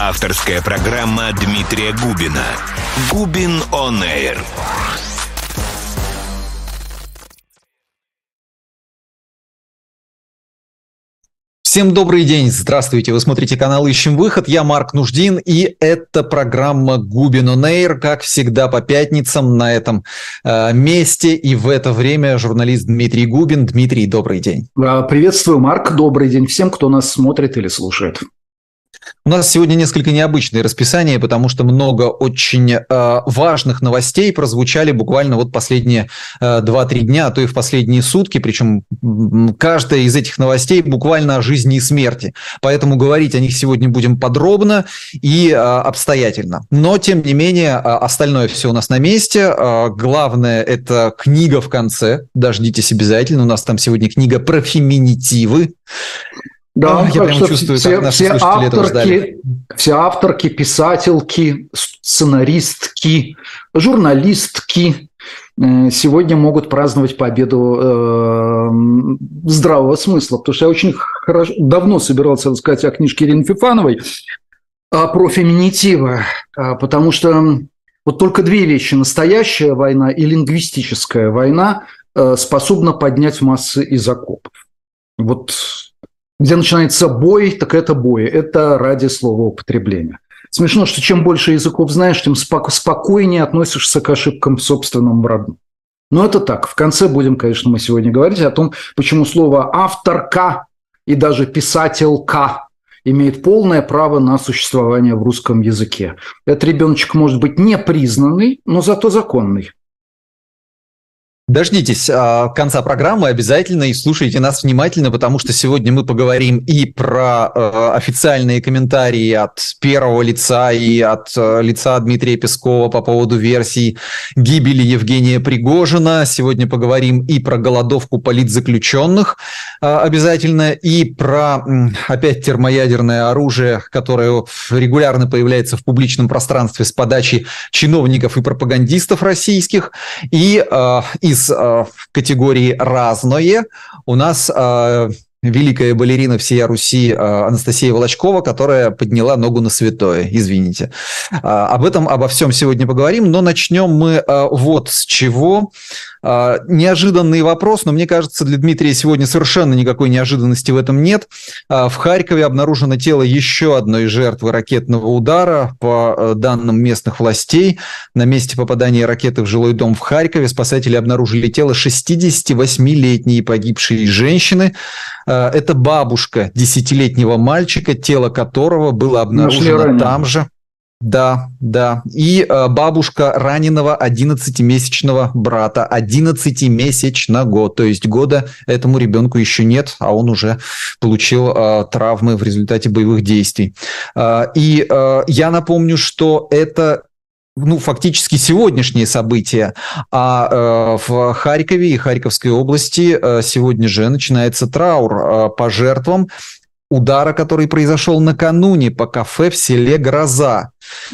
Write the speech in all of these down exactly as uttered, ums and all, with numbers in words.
Авторская программа Дмитрия Губина. Губин On Air. Всем добрый день, здравствуйте, вы смотрите канал «Ищем выход», я Марк Нуждин, и это программа Губин On Air, как всегда по пятницам на этом э, месте, и в это время журналист Дмитрий Губин. Дмитрий, добрый день. Приветствую, Марк, добрый день всем, кто нас смотрит или слушает. У нас сегодня несколько необычное расписание, потому что много очень э, важных новостей прозвучали буквально вот последние э, два-три дня, а то и в последние сутки, причем каждая из этих новостей буквально о жизни и смерти. Поэтому говорить о них сегодня будем подробно и э, обстоятельно. Но, тем не менее, э, остальное все у нас на месте. Э, главное – это книга в конце. Дождитесь обязательно. У нас там сегодня книга про феминитивы. Да, я прям чувствую, все, как наши все слушатели этого ждали. Авторки, все авторки, писательки, сценаристки, журналистки сегодня могут праздновать победу э, здравого смысла. Потому что я очень хорошо, давно собирался рассказать о книжке Ирины Фифановой про феминитивы, потому что вот только две вещи: настоящая война и лингвистическая война способна поднять массы из окопов. Вот где начинается бой, так это бой. Это ради слова употребления. Смешно, что чем больше языков знаешь, тем споко- спокойнее относишься к ошибкам в собственном роду. Но это так. В конце будем, конечно, мы сегодня говорить о том, почему слово «авторка» и даже «писателька» имеет полное право на существование в русском языке. Этот ребеночек может быть непризнанный, но зато законный. Дождитесь а, конца программы обязательно и слушайте нас внимательно, потому что сегодня мы поговорим и про а, официальные комментарии от первого лица и от а, лица Дмитрия Пескова по поводу версий гибели Евгения Пригожина. Сегодня поговорим и про голодовку политзаключенных а, обязательно, и про опять термоядерное оружие, которое регулярно появляется в публичном пространстве с подачи чиновников и пропагандистов российских, и а, из в категории «разное» у нас э, великая балерина всея Руси э, Анастасия Волочкова, которая подняла ногу на святое, извините. Э, об этом, обо всем сегодня поговорим, но начнем мы э, вот с чего. Э, неожиданный вопрос, но мне кажется, для Дмитрия сегодня совершенно никакой неожиданности в этом нет. Э, в Харькове обнаружено тело еще одной жертвы ракетного удара. По э, данным местных властей, на месте попадания ракеты в жилой дом в Харькове спасатели обнаружили тело шестидесятивосьмилетней погибшей женщины. Э, это бабушка десятилетнего мальчика, тело которого было обнаружено там же. Да, да. И э, бабушка раненого одиннадцатимесячного брата, одиннадцатимесячного, то есть года этому ребенку еще нет, а он уже получил э, травмы в результате боевых действий. Э, и э, я напомню, что это ну, фактически сегодняшние события, а э, в Харькове и Харьковской области э, сегодня же начинается траур э, по жертвам удара, который произошел накануне по кафе в селе Гроза.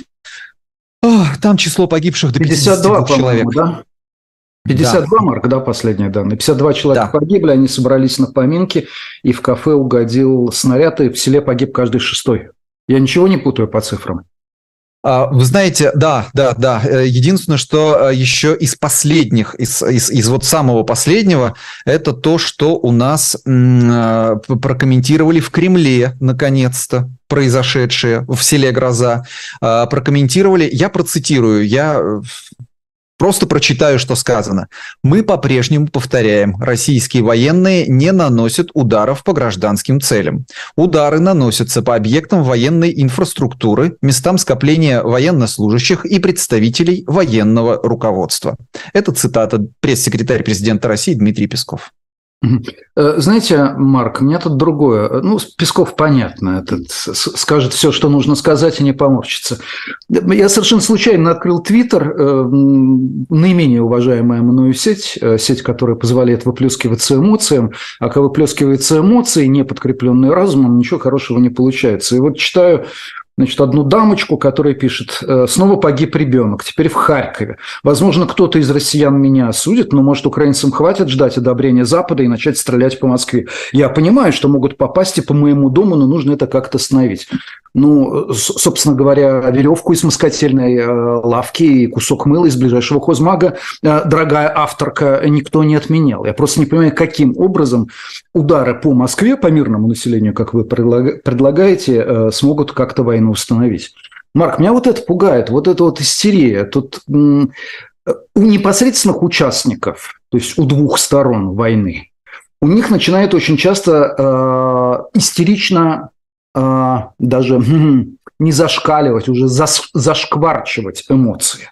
О, там число погибших до пятьдесят два человек. Да? пятьдесят два, да. Марк, да, последние данные. пятьдесят два человека да. погибли, они собрались на поминки, и в кафе угодил снаряд, и в селе погиб каждый шестой. Я ничего не путаю по цифрам? Вы знаете, да, да, да. Единственное, что еще из последних, из, из, из вот самого последнего, это то, что у нас м- прокомментировали в Кремле, наконец-то, произошедшее в селе Гроза. Прокомментировали, я процитирую, я... Просто прочитаю, что сказано. Мы по-прежнему повторяем, российские военные не наносят ударов по гражданским целям. Удары наносятся по объектам военной инфраструктуры, местам скопления военнослужащих и представителей военного руководства. Это цитата пресс-секретаря президента России Дмитрий Песков. Знаете, Марк, у меня тут другое. Ну, Песков, понятно, этот скажет все, что нужно сказать, и не поморщится. Я совершенно случайно открыл Твиттер, наименее уважаемая мною сеть, сеть, которая позволяет выплескиваться эмоциям, а когда выплескиваются эмоции, не подкрепленные разумом, ничего хорошего не получается. И вот читаю Значит, одну дамочку, которая пишет: «Снова погиб ребенок, теперь в Харькове. Возможно, кто-то из россиян меня осудит, но, может, украинцам хватит ждать одобрения Запада и начать стрелять по Москве. Я понимаю, что могут попасть и по моему дому, но нужно это как-то остановить». ну, собственно говоря, веревку из москательной лавки и кусок мыла из ближайшего хозмага, дорогая авторка, никто не отменял. Я просто не понимаю, каким образом удары по Москве, по мирному населению, как вы предлагаете, смогут как-то войну установить. Марк, меня вот это пугает, вот эта вот истерия. Тут у непосредственных участников, то есть у двух сторон войны, у них начинает очень часто э, истерично э, даже не зашкаливать, уже зас, зашкварчивать эмоции.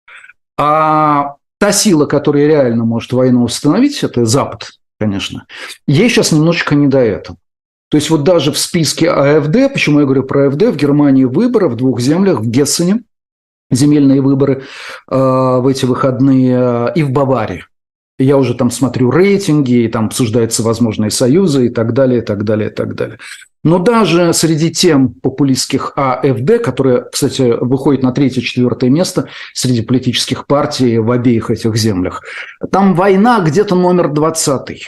А та сила, которая реально может войну установить, это Запад, конечно, ей сейчас немножечко не до этого. То есть вот даже в списке АФД, почему я говорю про АФД, в Германии выборы в двух землях, в Гессене, земельные выборы э, в эти выходные, э, и в Баварии. Я уже там смотрю рейтинги, и там обсуждаются возможные союзы и так далее, и так далее, и так далее. Но даже среди тем популистских АФД, которые, кстати, выходят на третье-четвертое место среди политических партий в обеих этих землях, там война где-то номер двадцатый.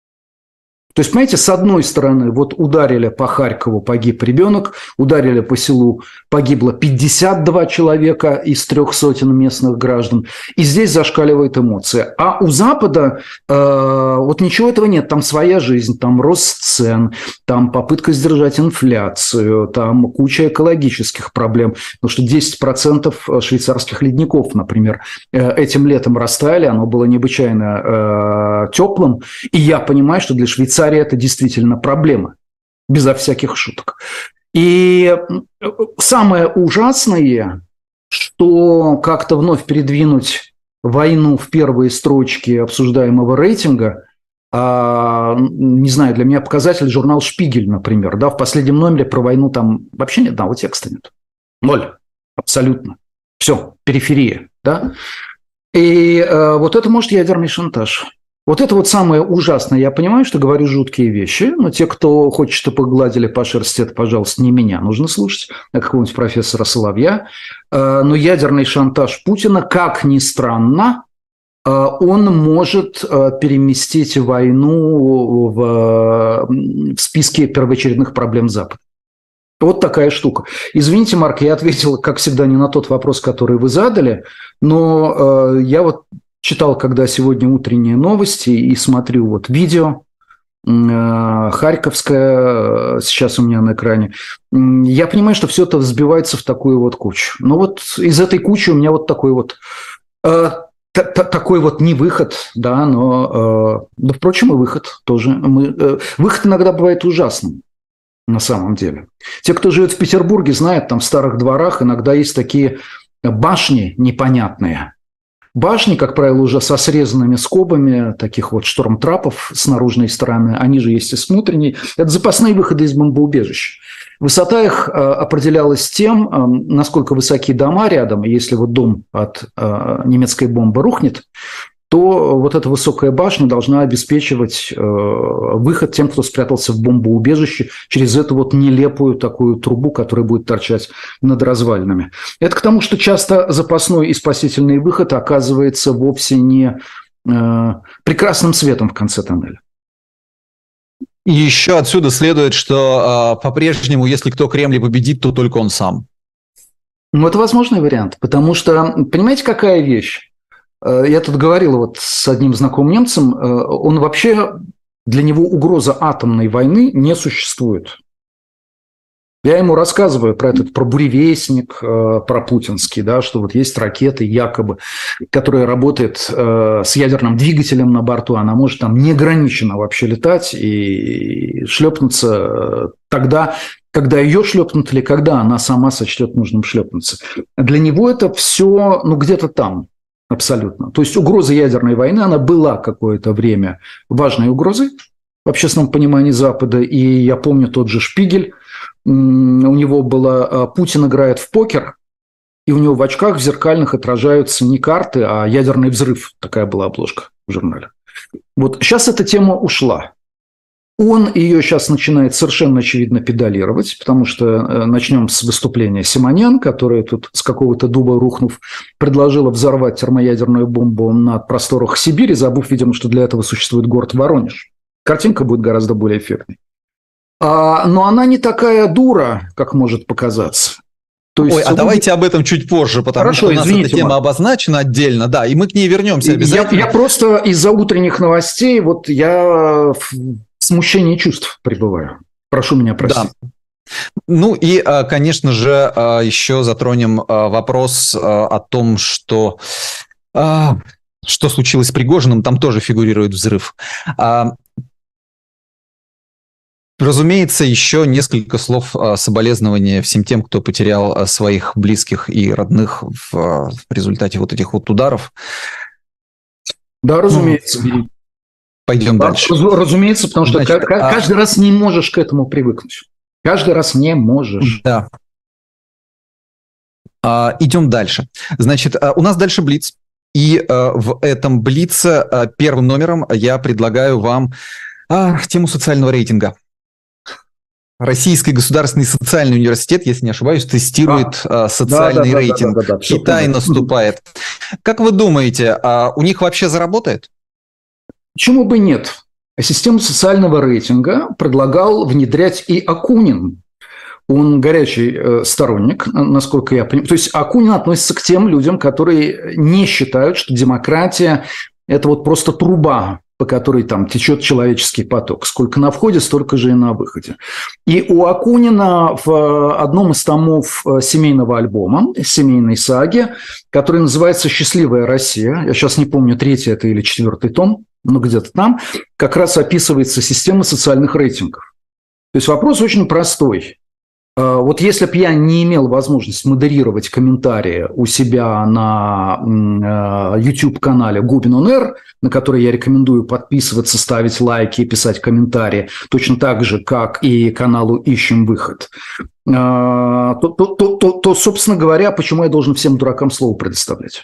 То есть, понимаете, с одной стороны, вот ударили по Харькову, погиб ребенок, ударили по селу, погибло пятьдесят два человека из трех сотен местных граждан, и здесь зашкаливает эмоция. А у Запада э, вот ничего этого нет, там своя жизнь, там рост цен, там попытка сдержать инфляцию, там куча экологических проблем, потому что десять процентов швейцарских ледников, например, этим летом растаяли, оно было необычайно э, теплым, и я понимаю, что для Швейцарии это действительно проблема, безо всяких шуток. И самое ужасное, что как-то вновь передвинуть войну в первые строчки обсуждаемого рейтинга, а, не знаю, для меня показатель журнал «Шпигель», например, да, в последнем номере про войну там вообще ни одного текста нет. Ноль. Абсолютно. Все, периферия, да. И а, вот это может ядерный шантаж. Вот это вот самое ужасное. Я понимаю, что говорю жуткие вещи, но те, кто хочет, чтобы погладили по шерсти, это, пожалуйста, не меня нужно слушать, а какого-нибудь профессора Соловья. Но ядерный шантаж Путина, как ни странно, он может переместить войну в, в списке первоочередных проблем Запада. Вот такая штука. Извините, Марк, я ответил, как всегда, не на тот вопрос, который вы задали, но я вот читал, когда сегодня утренние новости, и смотрю вот видео харьковское, сейчас у меня на экране. Я понимаю, что все это взбивается в такую вот кучу. Но вот из этой кучи у меня вот такой вот э, такой вот не выход, да, но, э, да, впрочем, и выход тоже. Мы, э, выход иногда бывает ужасным. На самом деле. Те, кто живет в Петербурге, знают, там в старых дворах иногда есть такие башни непонятные. Башни, как правило, уже со срезанными скобами, таких вот штормтрапов с наружной стороны, они же есть и с внутренней. Это запасные выходы из бомбоубежищ. Высота их определялась тем, насколько высоки дома рядом. Если вот дом от немецкой бомбы рухнет, то вот эта высокая башня должна обеспечивать э, выход тем, кто спрятался в бомбоубежище, через эту вот нелепую такую трубу, которая будет торчать над развалинами. Это к тому, что часто запасной и спасительный выход оказывается вовсе не э, прекрасным светом в конце тоннеля. И еще отсюда следует, что э, по-прежнему, если кто Кремль победит, то только он сам. Ну, это возможный вариант, потому что, понимаете, какая вещь? Я тут говорил вот с одним знакомым немцем, он вообще, для него угроза атомной войны не существует. Я ему рассказываю про этот, про буревестник, про путинский, да, что вот есть ракеты якобы, которая работает с ядерным двигателем на борту, она может там неограниченно вообще летать и шлепнуться тогда, когда ее шлепнут или когда она сама сочтет нужным шлепнуться. Для него это все, ну, где-то там. Абсолютно. То есть угроза ядерной войны, она была какое-то время важной угрозой в общественном понимании Запада. И я помню тот же Шпигель, у него было «Путин играет в покер», и у него в очках в зеркальных отражаются не карты, а ядерный взрыв. Такая была обложка в журнале. Вот сейчас эта тема ушла. Он ее сейчас начинает совершенно очевидно педалировать, потому что начнем с выступления Симонян, которая тут с какого-то дуба рухнув предложила взорвать термоядерную бомбу на просторах Сибири, забыв, видимо, что для этого существует город Воронеж. Картинка будет гораздо более эффектной. А, но она не такая дура, как может показаться. То есть, Ой, а давайте об этом чуть позже, потому Хорошо, что у нас извините, эта тема Марк. обозначена отдельно, да, и мы к ней вернемся обязательно. Я, я просто из-за утренних новостей, вот я в смущении чувств пребываю. Прошу меня простить. Да. Ну и, конечно же, еще затронем вопрос о том, что, что случилось с Пригожиным, там тоже фигурирует взрыв. Разумеется, еще несколько слов соболезнования всем тем, кто потерял своих близких и родных в, в результате вот этих вот ударов. Да, разумеется. Пойдем да, дальше. Разумеется, потому что Значит, каждый а... раз не можешь к этому привыкнуть. Каждый раз не можешь. Да. А, идем дальше. Значит, у нас дальше блиц. И а, в этом блице а, первым номером я предлагаю вам а, тему социального рейтинга. Российский государственный социальный университет, если не ошибаюсь, тестирует а, социальный да, да, рейтинг. Да, да, да, да, Китай наступает. Как вы думаете, а у них вообще заработает? Почему бы нет? Систему социального рейтинга предлагал внедрять и Акунин. Он горячий сторонник, насколько я понимаю. То есть Акунин относится к тем людям, которые не считают, что демократия – это вот просто труба, по которой там течет человеческий поток. Сколько на входе, столько же и на выходе. И у Акунина в одном из томов семейного альбома, семейной саги, который называется «Счастливая Россия», я сейчас не помню, третий это или четвертый том, но где-то там, как раз описывается система социальных рейтингов. То есть вопрос очень простой. Вот если бы я не имел возможности модерировать комментарии у себя на YouTube-канале Губин он эр, на который я рекомендую подписываться, ставить лайки и писать комментарии, точно так же, как и каналу «Ищем выход», то, то, то, то, то собственно говоря, почему я должен всем дуракам слово предоставлять?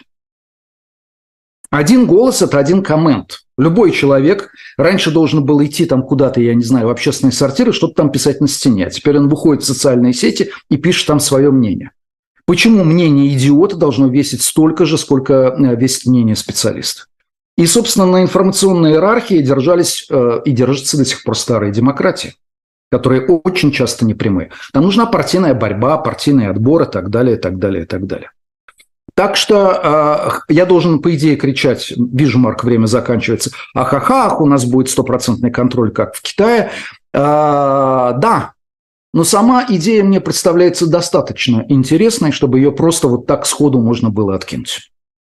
Один голос – это один коммент. Любой человек раньше должен был идти там куда-то, я не знаю, в общественные сортиры, что-то там писать на стене. А теперь он выходит в социальные сети и пишет там свое мнение. Почему мнение идиота должно весить столько же, сколько весит мнение специалиста? И, собственно, на информационной иерархии держались э, и держатся до сих пор старые демократии, которые очень часто непрямые. Там нужна партийная борьба, партийный отбор и так далее, и так далее, и так далее. Так что э, я должен, по идее, кричать, вижу, Марк, время заканчивается, ах-ах-ах, у нас будет стопроцентный контроль, как в Китае. Э, да, но сама идея мне представляется достаточно интересной, чтобы ее просто вот так сходу можно было откинуть.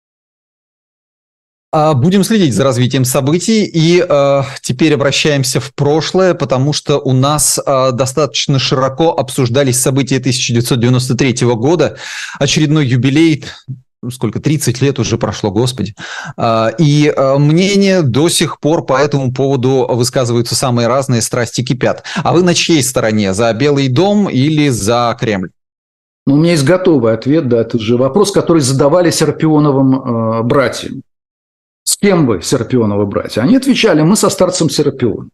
Будем следить за развитием событий и э, теперь обращаемся в прошлое, потому что у нас э, достаточно широко обсуждались события тысяча девятьсот девяносто третьего года, очередной юбилей, сколько, тридцать лет уже прошло, господи, э, и э, мнения до сих пор по этому поводу высказываются самые разные, страсти кипят. А вы на чьей стороне, за Белый дом или за Кремль? Ну, у меня есть готовый ответ, да, это же вопрос, который задавали Серапионовым э, братьям. С кем вы, Серапионовы братья? Они отвечали, мы со старцем Серапионом.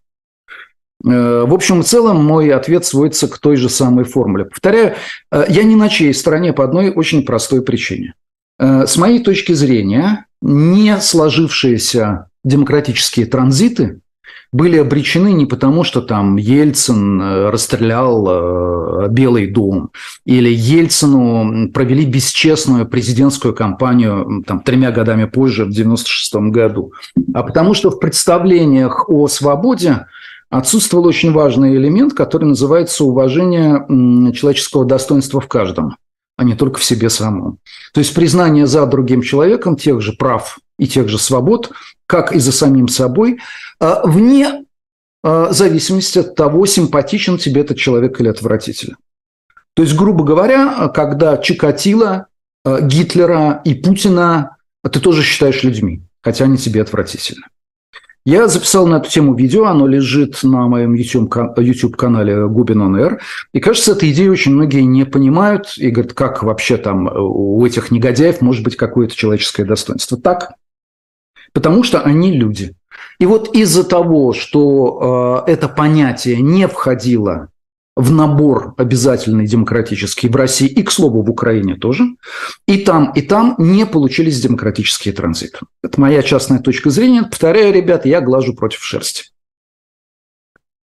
В общем и целом, мой ответ сводится к той же самой формуле. Повторяю, я не на чьей стороне по одной очень простой причине. С моей точки зрения, не сложившиеся демократические транзиты были обречены не потому, что там Ельцин расстрелял Белый дом, или Ельцину провели бесчестную президентскую кампанию там, тремя годами позже, в девяносто шестом году, а потому что в представлениях о свободе отсутствовал очень важный элемент, который называется уважение человеческого достоинства в каждом, а не только в себе самом. То есть признание за другим человеком тех же прав и тех же свобод, как и за самим собой, вне зависимости от того, симпатичен тебе этот человек или отвратителен. То есть, грубо говоря, когда Чикатило, Гитлера и Путина ты тоже считаешь людьми, хотя они тебе отвратительны. Я записал на эту тему видео, оно лежит на моем YouTube-канале Губин он эр. И, кажется, этой идеи очень многие не понимают и говорят, как вообще там у этих негодяев может быть какое-то человеческое достоинство. Так, потому что они люди. И вот из-за того, что э, это понятие не входило в набор обязательный демократический в России и, к слову, в Украине тоже, и там, и там не получились демократические транзиты. Это моя частная точка зрения. Повторяю, ребята, я глажу против шерсти.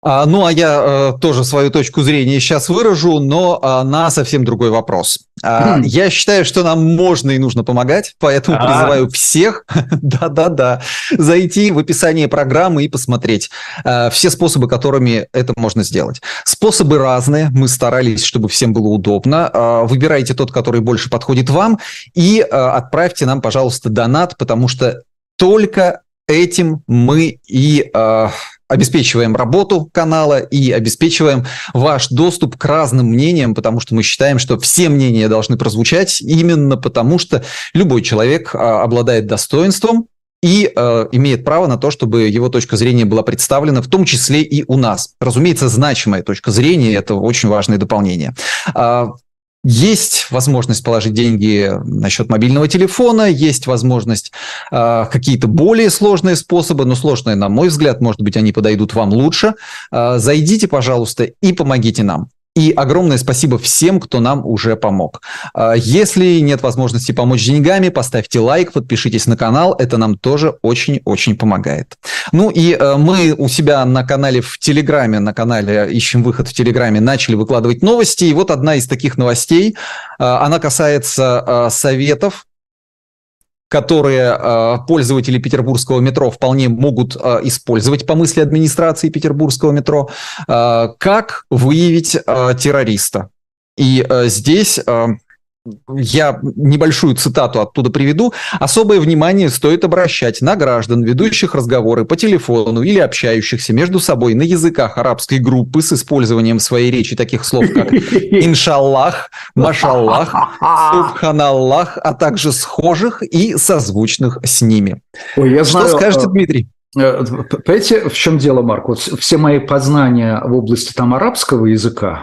А, ну, а я э, тоже свою точку зрения сейчас выражу, но э, на совсем другой вопрос. А, я считаю, что нам можно и нужно помогать, поэтому призываю всех, да-да-да, зайти в описание программы и посмотреть э, все способы, которыми это можно сделать. Способы разные, мы старались, чтобы всем было удобно. Э, выбирайте тот, который больше подходит вам, и э, отправьте нам, пожалуйста, донат, потому что только этим мы и... Э, обеспечиваем работу канала и обеспечиваем ваш доступ к разным мнениям, потому что мы считаем, что все мнения должны прозвучать именно потому, что любой человек а, обладает достоинством и а, имеет право на то, чтобы его точка зрения была представлена, в том числе и у нас. Разумеется, значимая точка зрения – это очень важное дополнение. А, Есть возможность положить деньги на счет мобильного телефона, есть возможность э, какие-то более сложные способы, но сложные, на мой взгляд, может быть, они подойдут вам лучше. Э, зайдите, пожалуйста, и помогите нам. И огромное спасибо всем, кто нам уже помог. Если нет возможности помочь деньгами, поставьте лайк, подпишитесь на канал. Это нам тоже очень-очень помогает. Ну и мы у себя на канале в Телеграме, на канале «Ищем выход» в Телеграме начали выкладывать новости. И вот одна из таких новостей, она касается советов, которые э, пользователи петербургского метро вполне могут э, использовать по мысли администрации петербургского метро, э, как выявить э, террориста. И э, здесь... Э, Я небольшую цитату оттуда приведу. «Особое внимание стоит обращать на граждан, ведущих разговоры по телефону или общающихся между собой на языках арабской группы с использованием в своей речи таких слов, как иншаллах, машаллах, субханаллах, а также схожих и созвучных с ними». Ой, я Что знаю, скажете, Дмитрий? Понимаете, в чем дело, Марк? Вот все мои познания в области там арабского языка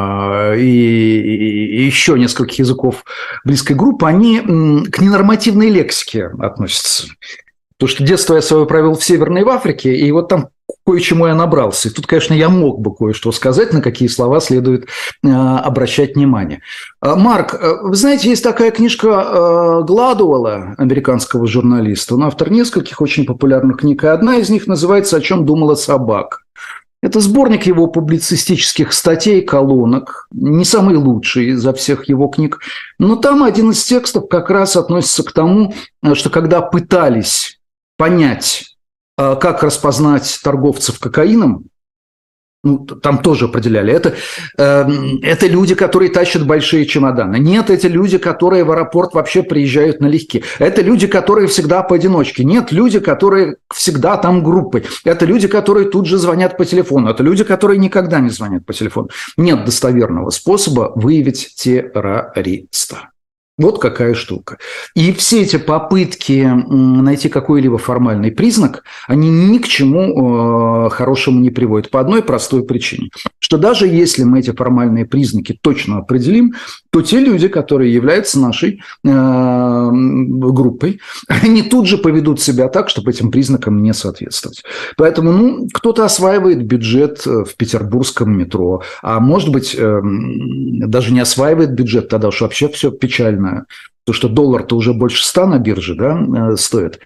и еще нескольких языков близкой группы, они к ненормативной лексике относятся. Потому что детство я свое провел в Северной Африке, и вот там кое-чему я набрался. И тут, конечно, я мог бы кое-что сказать, на какие слова следует обращать внимание. Марк, вы знаете, есть такая книжка Гладуэлла, американского журналиста. Он автор нескольких очень популярных книг, и одна из них называется «О чем думала собака». Это сборник его публицистических статей, колонок, не самый лучший изо всех его книг, но там один из текстов как раз относится к тому, что когда пытались понять, как распознать торговцев кокаином, ну, там тоже определяли, это, э, это люди, которые тащат большие чемоданы. Нет, это люди, которые в аэропорт вообще приезжают налегке. Это люди, которые всегда поодиночке. Нет, люди, которые всегда там группой. Это люди, которые тут же звонят по телефону. Это люди, которые никогда не звонят по телефону. Нет достоверного способа выявить террориста. Вот какая штука. И все эти попытки найти какой-либо формальный признак, они ни к чему э, хорошему не приводят. По одной простой причине. Что даже если мы эти формальные признаки точно определим, то те люди, которые являются нашей э, группой, они тут же поведут себя так, чтобы этим признакам не соответствовать. Поэтому ну, кто-то осваивает бюджет в петербургском метро, а может быть, э, даже не осваивает бюджет, тогда уж вообще все печально. То, что доллар-то уже больше ста на бирже, да, стоит.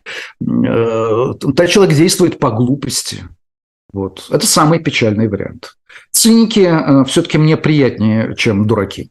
Тогда человек действует по глупости. Вот. Это самый печальный вариант. Циники все-таки мне приятнее, чем дураки.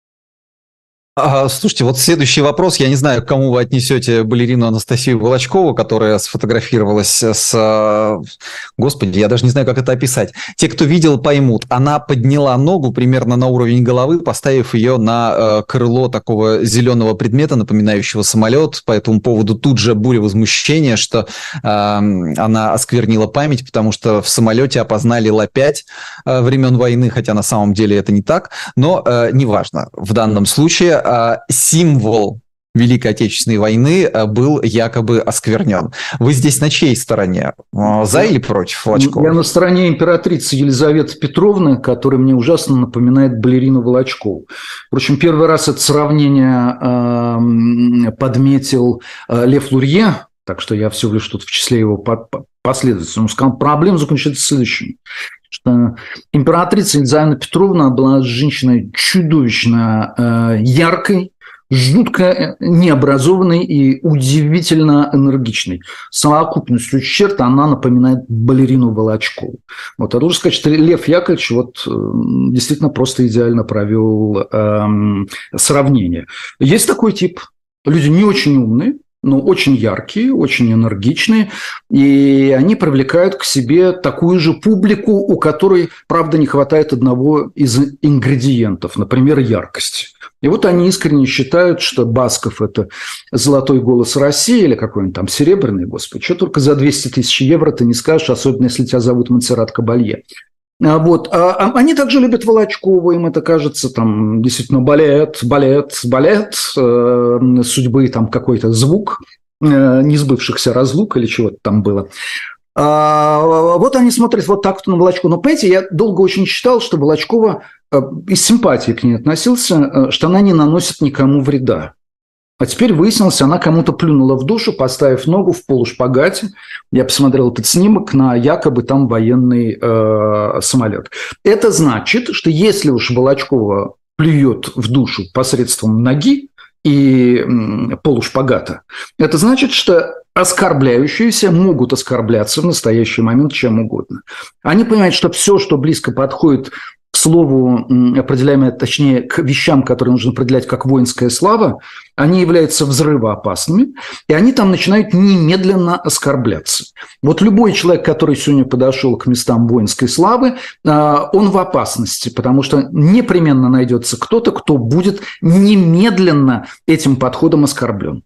А, слушайте, вот следующий вопрос. Я не знаю, к кому вы отнесете балерину Анастасию Волочкову, которая сфотографировалась с... Господи, я даже не знаю, как это описать. Те, кто видел, поймут. Она подняла ногу примерно на уровень головы, поставив ее на э, крыло такого зеленого предмета, напоминающего самолет. По этому поводу тут же буря возмущения, что э, она осквернила память, потому что в самолете опознали Ла пять э, времен войны, хотя на самом деле это не так. Но э, неважно. В данном случае символ Великой Отечественной войны был якобы осквернен. Вы здесь на чьей стороне? За или против Волочкова? Я на стороне императрицы Елизаветы Петровны, которая мне ужасно напоминает балерину Волочкову. Впрочем, первый раз это сравнение э, подметил э, Лев Лурье, так что я всего лишь тут в числе его последователей. Он сказал, проблема заключается в следующем. Что императрица Елизавета Петровна была женщиной чудовищно э, яркой, жутко необразованный и удивительно энергичный. Совокупностью черт она напоминает балерину Волочкову. Вот, а должен сказать, что Лев Яковлевич вот, действительно просто идеально провел эм, сравнение. Есть такой тип. Люди не очень умные, но очень яркие, очень энергичные, и они привлекают к себе такую же публику, у которой, правда, не хватает одного из ингредиентов, например, яркости. И вот они искренне считают, что Басков – это золотой голос России или какой-нибудь там серебряный, господи, что только за двести тысяч евро ты не скажешь, особенно если тебя зовут Монсеррат Кабалье. Вот. А они также любят Волочкову, им это кажется, там, действительно, балет, балет, балет, э, судьбы, там, какой-то звук, э, несбывшихся разлук или чего-то там было. А, вот они смотрят вот так на Волочкову. Но, понимаете, я долго очень считал, что Волочкова э, из симпатии к ней относился, э, что она не наносит никому вреда. А теперь выяснилось, она кому-то плюнула в душу, поставив ногу в полушпагате. Я посмотрел этот снимок на якобы там военный э, самолет. Это значит, что если уж Волочкова плюет в душу посредством ноги и м, полушпагата, это значит, что оскорбляющиеся могут оскорбляться в настоящий момент чем угодно. Они понимают, что все, что близко подходит к слову, определяемое, точнее, к вещам, которые нужно определять как воинская слава, они являются взрывоопасными, и они там начинают немедленно оскорбляться. Вот любой человек, который сегодня подошел к местам воинской славы, он в опасности, потому что непременно найдется кто-то, кто будет немедленно этим подходом оскорблен.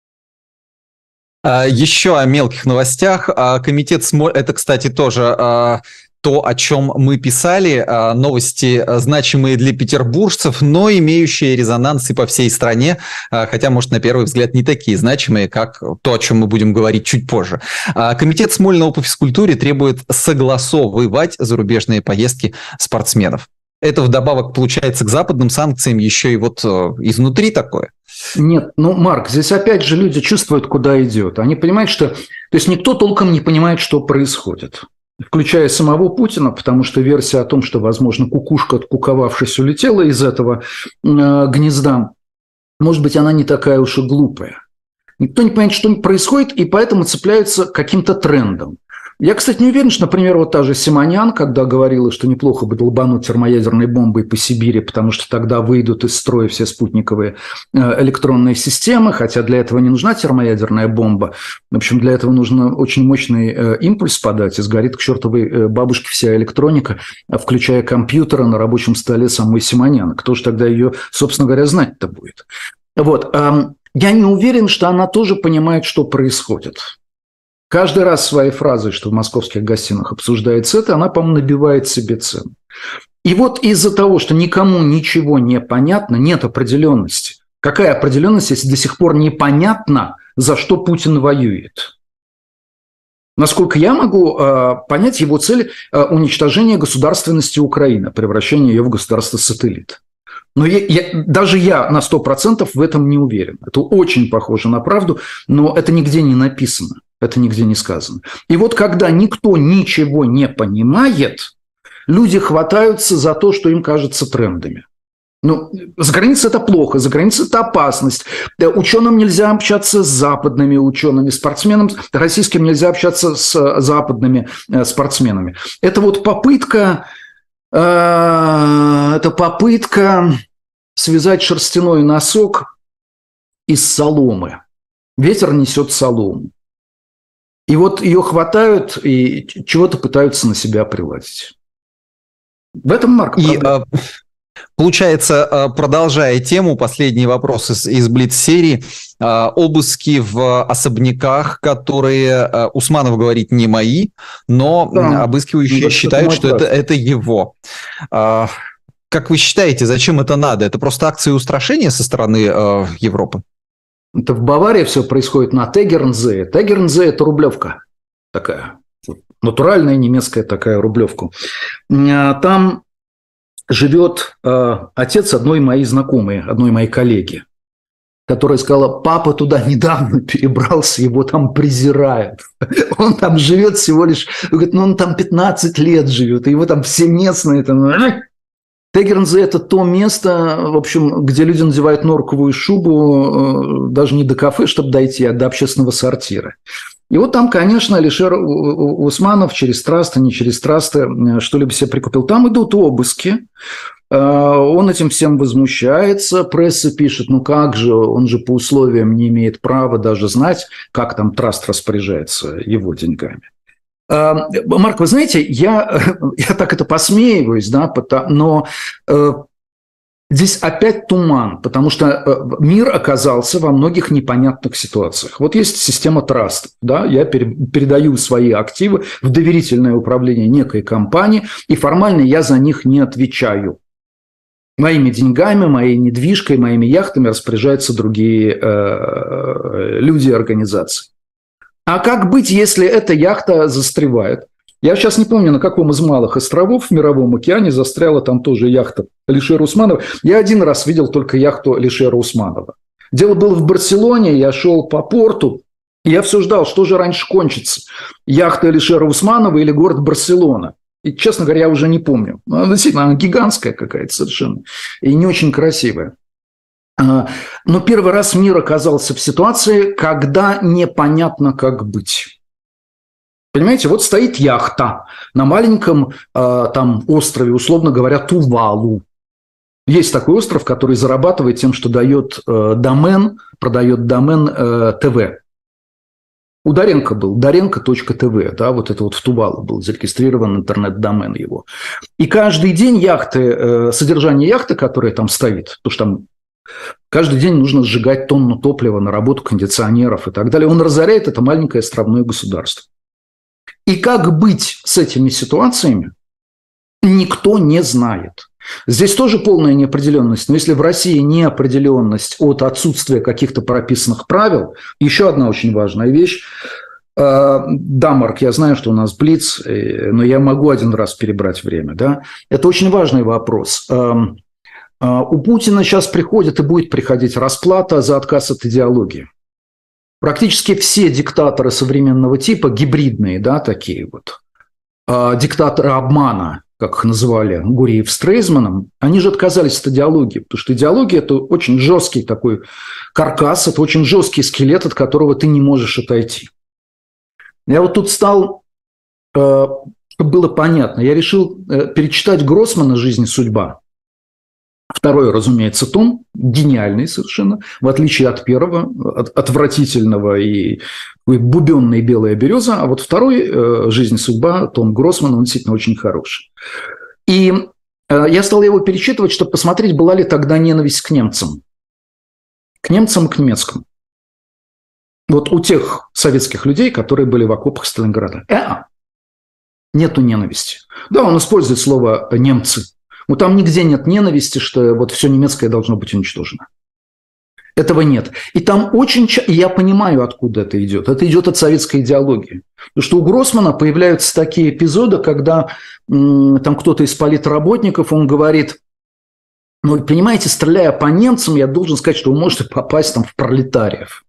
Еще о мелких новостях. Комитет Смоль... Это, кстати, тоже... то, о чем мы писали, новости, значимые для петербуржцев, но имеющие резонанс и по всей стране, хотя, может, на первый взгляд не такие значимые, как то, о чем мы будем говорить чуть позже. Комитет Смольного по физкультуре требует согласовывать зарубежные поездки спортсменов. Это вдобавок, получается, к западным санкциям еще и вот изнутри такое. Нет, ну, Марк, здесь опять же люди чувствуют, куда идет. Они понимают, что... То есть никто толком не понимает, что происходит. Включая самого Путина, потому что версия о том, что, возможно, кукушка, откуковавшись, улетела из этого э, гнезда, может быть, она не такая уж и глупая. Никто не понимает, что происходит, и поэтому цепляются к каким-то трендам. Я, кстати, не уверен, что, например, вот та же Симонян, когда говорила, что неплохо бы долбануть термоядерной бомбой по Сибири, потому что тогда выйдут из строя все спутниковые электронные системы, хотя для этого не нужна термоядерная бомба. В общем, для этого нужно очень мощный импульс подать, и сгорит к чертовой бабушке вся электроника, включая компьютеры на рабочем столе самой Симонян. Кто же тогда ее, собственно говоря, знать-то будет? Вот. Я не уверен, что она тоже понимает, что происходит. Каждый раз своей фразой, что в московских гостинах обсуждается это, она, по-моему, набивает себе цену. И вот из-за того, что никому ничего не понятно, нет определенности. Какая определенность, если до сих пор непонятно, за что Путин воюет? Насколько я могу э, понять, его цель э, – уничтожение государственности Украины, превращение ее в государство-сателлит. Но я, я, даже я на сто процентов в этом не уверен. Это очень похоже на правду, но это нигде не написано. Это нигде не сказано. И вот когда никто ничего не понимает, люди хватаются за то, что им кажется трендами. Ну, за границей это плохо, за границей это опасность. Ученым нельзя общаться с западными учеными, спортсменам российским нельзя общаться с западными спортсменами. Это вот попытка, э, это попытка связать шерстяной носок из соломы. Ветер несет солому. И вот ее хватают и чего-то пытаются на себя приладить. В этом, Марк, и, а, получается, продолжая тему, последний вопрос из, из Блиц-серии. Обыски в особняках, которые, Усманов говорит, не мои, но да, обыскивающие считают, что это, это его. Как вы считаете, зачем это надо? Это просто акция устрашения со стороны Европы? Это в Баварии все происходит на Тегернзе. Тегернзе – это рублевка такая, натуральная немецкая такая рублевка. Там живет э, отец одной моей знакомой, одной моей коллеги, которая сказала: папа туда недавно перебрался, его там презирают. Он там живет всего лишь, говорит, ну он там пятнадцать лет живет, и его там все местные там... Тегернзе – это то место, в общем, где люди надевают норковую шубу даже не до кафе, чтобы дойти, а до общественного сортира. И вот там, конечно, Алишер Усманов через трасты, не через трасты что-либо себе прикупил. Там идут обыски. Он этим всем возмущается, пресса пишет, ну как же, он же по условиям не имеет права даже знать, как там траст распоряжается его деньгами. Марк, вы знаете, я, я так это посмеиваюсь, да, но э, здесь опять туман, потому что мир оказался во многих непонятных ситуациях. Вот есть система трастов, да, я пере, передаю свои активы в доверительное управление некой компании, и формально я за них не отвечаю. Моими деньгами, моей недвижкой, моими яхтами распоряжаются другие э, люди и организации. А как быть, если эта яхта застревает? Я сейчас не помню, на каком из малых островов в Мировом океане застряла там тоже яхта Алишера Усманова. Я один раз видел только яхту Алишера Усманова. Дело было в Барселоне, я шел по порту, и я все ждал, что же раньше кончится. Яхта Алишера Усманова или город Барселона. И, честно говоря, я уже не помню. Она действительно она гигантская какая-то совершенно и не очень красивая. Но первый раз мир оказался в ситуации, когда непонятно, как быть. Понимаете, вот стоит яхта на маленьком там острове, условно говоря, Тувалу. Есть такой остров, который зарабатывает тем, что дает домен, продает домен ТВ. У Даренко был даренко точка тв, да, вот это вот в Тувалу был зарегистрирован интернет-домен его. И каждый день яхты, содержание яхты, которая там стоит, потому что там каждый день нужно сжигать тонну топлива на работу кондиционеров и так далее. Он разоряет это маленькое островное государство. И как быть с этими ситуациями, никто не знает. Здесь тоже полная неопределенность. Но если в России неопределенность от отсутствия каких-то прописанных правил, еще одна очень важная вещь. Да, Марк, я знаю, что у нас блиц, но я могу один раз перебрать время. Да? Это очень важный вопрос. У Путина сейчас приходит и будет приходить расплата за отказ от идеологии. Практически все диктаторы современного типа, гибридные, да, такие вот, диктаторы обмана, как их называли Гурьев с Стрейзманом, они же отказались от идеологии, потому что идеология – это очень жесткий такой каркас, это очень жесткий скелет, от которого ты не можешь отойти. Я вот тут стал, чтобы было понятно, я решил перечитать Гроссмана «Жизнь и судьба». Второй, разумеется, том, гениальный совершенно, в отличие от первого, от, отвратительного и бубенной «Белая береза», а вот второй «Жизнь и судьба», том Гроссмана, он действительно очень хороший. И э, я стал его перечитывать, чтобы посмотреть, была ли тогда ненависть к немцам. К немцам и к немецкому. Вот у тех советских людей, которые были в окопах Сталинграда. Э-а. Нету ненависти. Да, он использует слово «немцы». Ну, там нигде нет ненависти, что вот все немецкое должно быть уничтожено. Этого нет. И там очень... И я понимаю, откуда это идет. Это идет от советской идеологии. Потому что у Гроссмана появляются такие эпизоды, когда м- там кто-то из политработников, он говорит, ну, понимаете, стреляя по немцам, я должен сказать, что вы можете попасть там в пролетариев.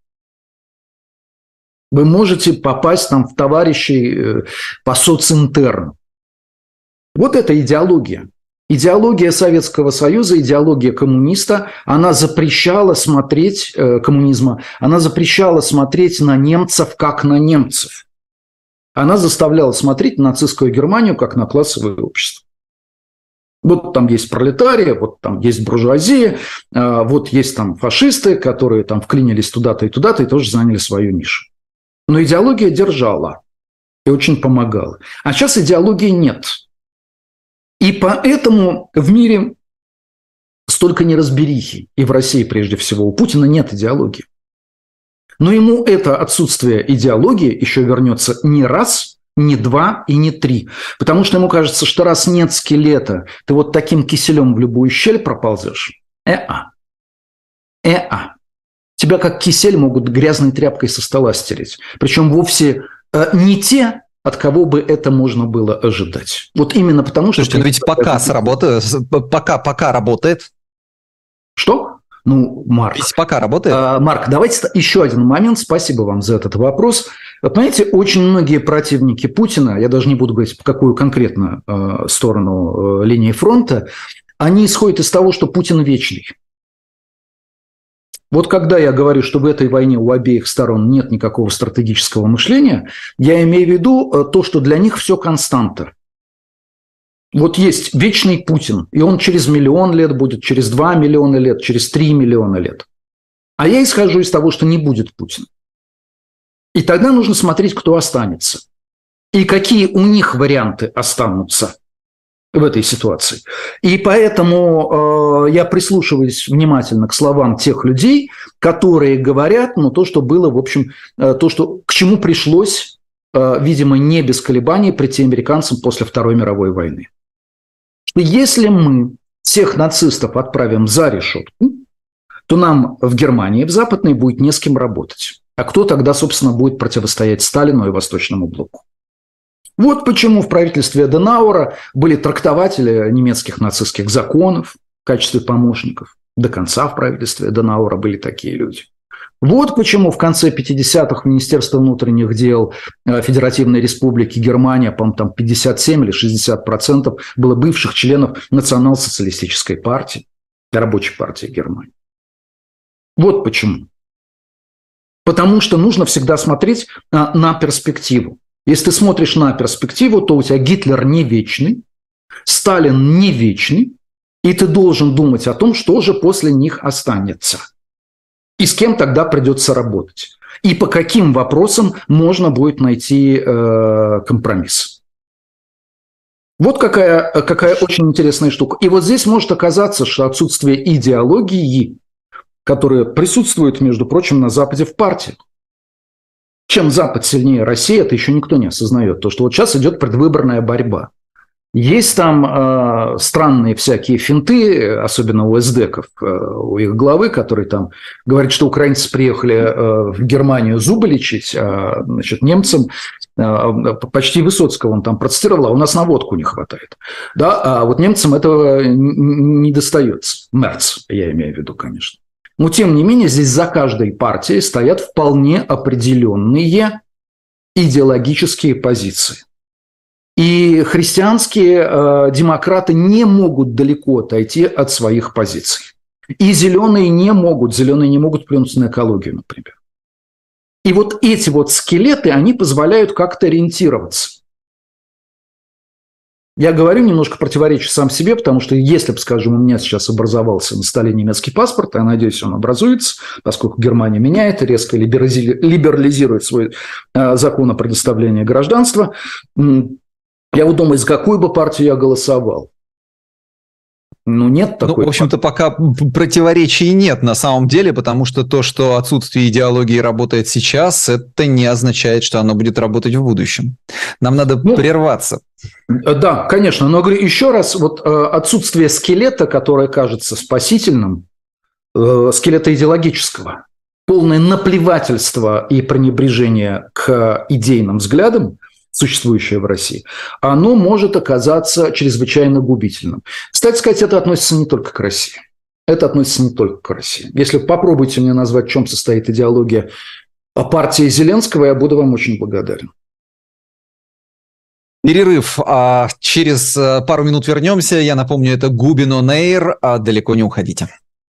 Вы можете попасть там в товарищей э, по социнтерну. Вот это идеология. Идеология Советского Союза, идеология коммуниста, она запрещала смотреть, э, коммунизма, она запрещала смотреть на немцев как на немцев. Она заставляла смотреть на нацистскую Германию как на классовое общество. Вот там есть пролетарии, вот там есть буржуазия, э, вот есть там фашисты, которые там вклинились туда-то и туда-то и тоже заняли свою нишу. Но идеология держала и очень помогала. А сейчас идеологии нет. И поэтому в мире столько неразберихи, и в России прежде всего. У Путина нет идеологии. Но ему это отсутствие идеологии еще вернется не раз, не два и не три. Потому что ему кажется, что раз нет скелета, ты вот таким киселем в любую щель проползешь. Э-а. Э-а. Тебя как кисель могут грязной тряпкой со стола стереть. Причем вовсе э, не те, от кого бы это можно было ожидать. Вот именно потому, что... Слушайте, но ведь пока, сработает, пока, пока работает. Что? Ну, Марк... Ведь пока работает. А, Марк, давайте еще один момент. Спасибо вам за этот вопрос. Вы понимаете, очень многие противники Путина, я даже не буду говорить, по какую конкретно э, сторону э, линии фронта, они исходят из того, что Путин вечный. Вот когда я говорю, что в этой войне у обеих сторон нет никакого стратегического мышления, я имею в виду то, что для них все константа. Вот есть вечный Путин, и он через миллион лет будет, через два миллиона лет, через три миллиона лет. А я исхожу из того, что не будет Путина. И тогда нужно смотреть, кто останется. И какие у них варианты останутся в этой ситуации. И поэтому э, я прислушиваюсь внимательно к словам тех людей, которые говорят, ну, то, что было, в общем, э, то, что, к чему пришлось, э, видимо, не без колебаний прийти американцам после Второй мировой войны. Что если мы всех нацистов отправим за решетку, то нам в Германии, в Западной, будет не с кем работать. А кто тогда, собственно, будет противостоять Сталину и Восточному блоку? Вот почему в правительстве Аденауэра были трактователи немецких нацистских законов в качестве помощников. До конца в правительстве Аденауэра были такие люди. Вот почему в конце пятидесятых Министерство внутренних дел Федеративной Республики Германия, по-моему, там пятьдесят семь или шестьдесят процентов было бывших членов Национал-социалистической партии, Рабочей партии Германии. Вот почему. Потому что нужно всегда смотреть на перспективу. Если ты смотришь на перспективу, то у тебя Гитлер не вечный, Сталин не вечный, и ты должен думать о том, что же после них останется. И с кем тогда придется работать. И по каким вопросам можно будет найти э, компромисс. Вот какая, какая очень интересная штука. И вот здесь может оказаться, что отсутствие идеологии, которая присутствует, между прочим, на Западе в партиях. Чем Запад сильнее России, это еще никто не осознает. То, что вот сейчас идет предвыборная борьба. Есть там э, странные всякие финты, особенно у эсдеков, э, у их главы, который там говорит, что украинцы приехали э, в Германию зубы лечить, а значит, немцам э, почти Высоцкого он там процитировал, а у нас на водку не хватает. Да? А вот немцам этого не достается. Мерц, я имею в виду, конечно. Но, тем не менее, здесь за каждой партией стоят вполне определенные идеологические позиции. И христианские э, демократы не могут далеко отойти от своих позиций. И зеленые не могут, зеленые не могут плюнуть на экологию, например. И вот эти вот скелеты, они позволяют как-то ориентироваться. Я говорю немножко противоречу сам себе, потому что если бы, скажем, у меня сейчас образовался на столе немецкий паспорт, я надеюсь, он образуется, поскольку Германия меняет и резко либерализирует свой э, закон о предоставлении гражданства, я вот думаю, за какую бы партию я голосовал. Ну, нет такой. Ну, в общем-то, пока противоречий нет на самом деле, потому что то, что отсутствие идеологии работает сейчас, это не означает, что оно будет работать в будущем. Нам надо ну, прерваться. Да, конечно. Но говорю еще раз, вот отсутствие скелета, которое кажется спасительным, скелета идеологического, полное наплевательство и пренебрежение к идейным взглядам, существующее в России, оно может оказаться чрезвычайно губительным. Кстати сказать, это относится не только к России. Это относится не только к России. Если попробуйте мне назвать, в чем состоит идеология партии Зеленского, я буду вам очень благодарен. Перерыв. А через пару минут вернемся. Я напомню, это Губин on Air. А далеко не уходите.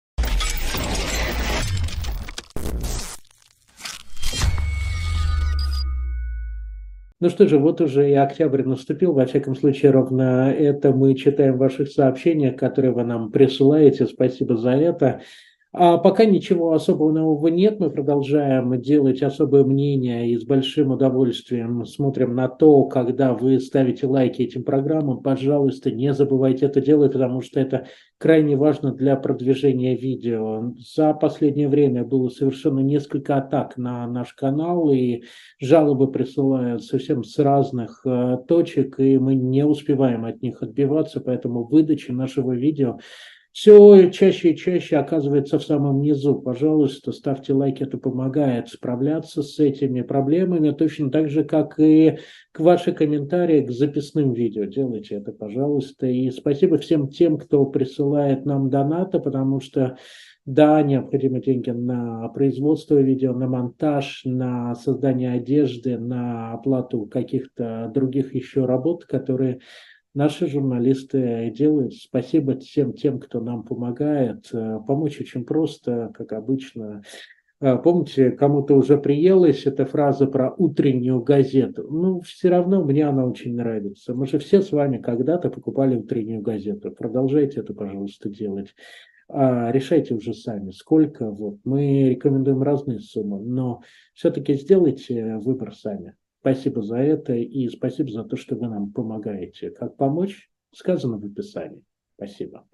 Ну что же, вот уже и октябрь наступил, во всяком случае, ровно это мы читаем в ваших сообщениях, которые вы нам присылаете, спасибо за это. А пока ничего особого нового нет, мы продолжаем делать особое мнение и с большим удовольствием смотрим на то, когда вы ставите лайки этим программам. Пожалуйста, не забывайте это делать, потому что это крайне важно для продвижения видео. За последнее время было совершено несколько атак на наш канал, и жалобы присылают совсем с разных э, точек, и мы не успеваем от них отбиваться, поэтому выдача нашего видео все чаще и чаще оказывается в самом низу. Пожалуйста, ставьте лайки, это помогает справляться с этими проблемами, точно так же, как и к вашим комментариям к записным видео. Делайте это, пожалуйста. И спасибо всем тем, кто присылает нам донаты, потому что, да, необходимы деньги на производство видео, на монтаж, на создание одежды, на оплату каких-то других еще работ, которые наши журналисты делают. Спасибо всем тем, кто нам помогает. Помочь очень просто, как обычно. Помните, кому-то уже приелась эта фраза про утреннюю газету? Ну, все равно мне она очень нравится. Мы же все с вами когда-то покупали утреннюю газету. Продолжайте это, пожалуйста, делать. А решайте уже сами, сколько. Вот. Мы рекомендуем разные суммы, но все-таки сделайте выбор сами. Спасибо за это и спасибо за то, что вы нам помогаете. Как помочь? Сказано в описании. Спасибо.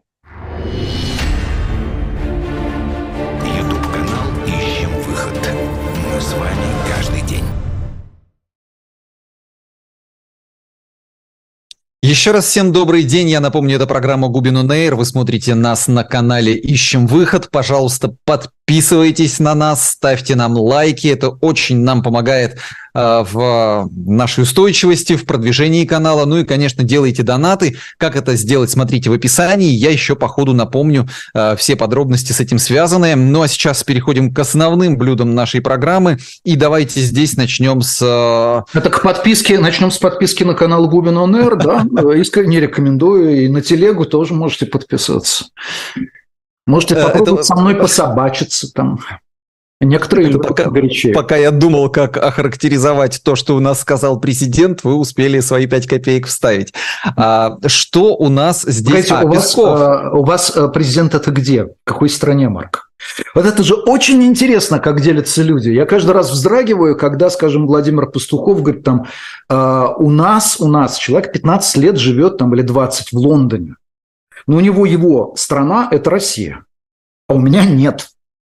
Ютуб-канал «Ищем выход». Мы с вами каждый день. Еще раз всем добрый день. Я напомню, это программа Губин он эйр. Вы смотрите нас на канале «Ищем выход». Пожалуйста, подписывайтесь на нас, ставьте нам лайки. Это очень нам помогает э, в нашей устойчивости, в продвижении канала. Ну и, конечно, делайте донаты. Как это сделать, смотрите в описании. Я еще по ходу напомню э, все подробности с этим связанные. Ну а сейчас переходим к основным блюдам нашей программы. И давайте здесь начнем с... Э... Это к подписке. Начнем с подписки на канал Губин он эйр, да? Искренне рекомендую. И на телегу тоже можете подписаться. Можете попробовать Это... со мной пособачиться там. Некоторые люди пока, пока я думал, как охарактеризовать то, что у нас сказал президент, вы успели свои пять копеек вставить. А, что у нас здесь? Погодите, а, у, вас, а, у вас президент это где? В какой стране, Марк? Вот это же очень интересно, как делятся люди. Я каждый раз вздрагиваю, когда, скажем, Владимир Пастухов говорит, там, а, у нас, у нас человек пятнадцать лет живет там, или двадцать в Лондоне. Но у него его страна – это Россия, а у меня нет.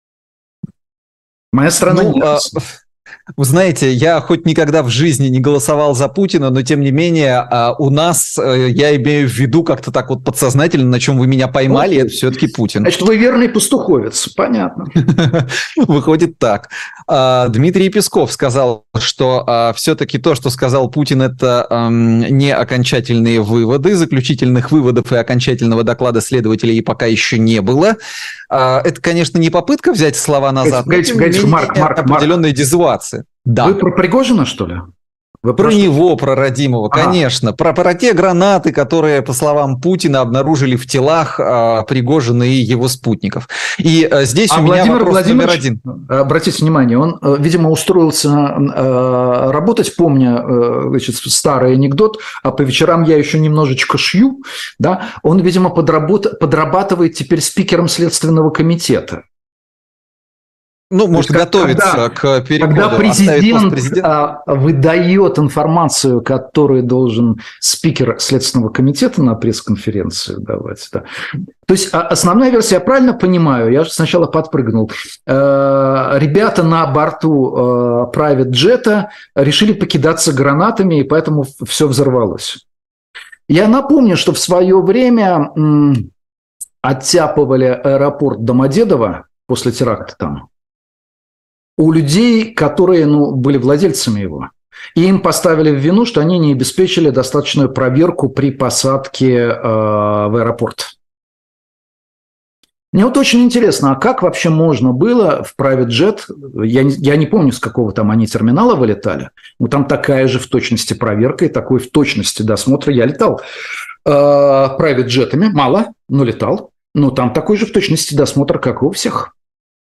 Моя страна ну, нет. А, вы знаете, я хоть никогда в жизни не голосовал за Путина, но тем не менее у нас, я имею в виду как-то так вот подсознательно, на чем вы меня поймали, ну, это все-таки Путин. Значит, вы верный пастуховец, понятно. Выходит так. Дмитрий Песков сказал, что все-таки то, что сказал Путин, это не окончательные выводы. Заключительных выводов и окончательного доклада следователей пока еще не было. Это, конечно, не попытка взять слова назад, но тем не менее Марк, Марк, определенная Марк. дезавуация. Да. Вы про Пригожина, что ли? Вы про, про него, про Радимова, а. конечно. Про, про те гранаты, которые, по словам Путина, обнаружили в телах а, Пригожина и его спутников. И а, здесь а у Владимир меня вопрос номер один. Обратите внимание, он, видимо, устроился а, работать, помня а, значит, старый анекдот, а по вечерам я еще немножечко шью. Да? Он, видимо, подработ... подрабатывает теперь спикером Следственного комитета. Ну, может, готовиться к переходу. Когда президент выдает информацию, которую должен спикер Следственного комитета на пресс-конференции давать. Да. То есть основная версия, я правильно понимаю, я же сначала подпрыгнул. Ребята на борту private джета решили покидаться гранатами, и поэтому все взорвалось. Я напомню, что в свое время оттяпывали аэропорт Домодедово после теракта там. У людей, которые ну, были владельцами его. И им поставили в вину, что они не обеспечили достаточную проверку при посадке э, в аэропорт. Мне вот очень интересно, а как вообще можно было в private jet, я, я не помню, с какого там они терминала вылетали, но там такая же в точности проверка и такой в точности досмотра. Я летал э, private jetами, мало, но летал, но там такой же в точности досмотр, как и у всех.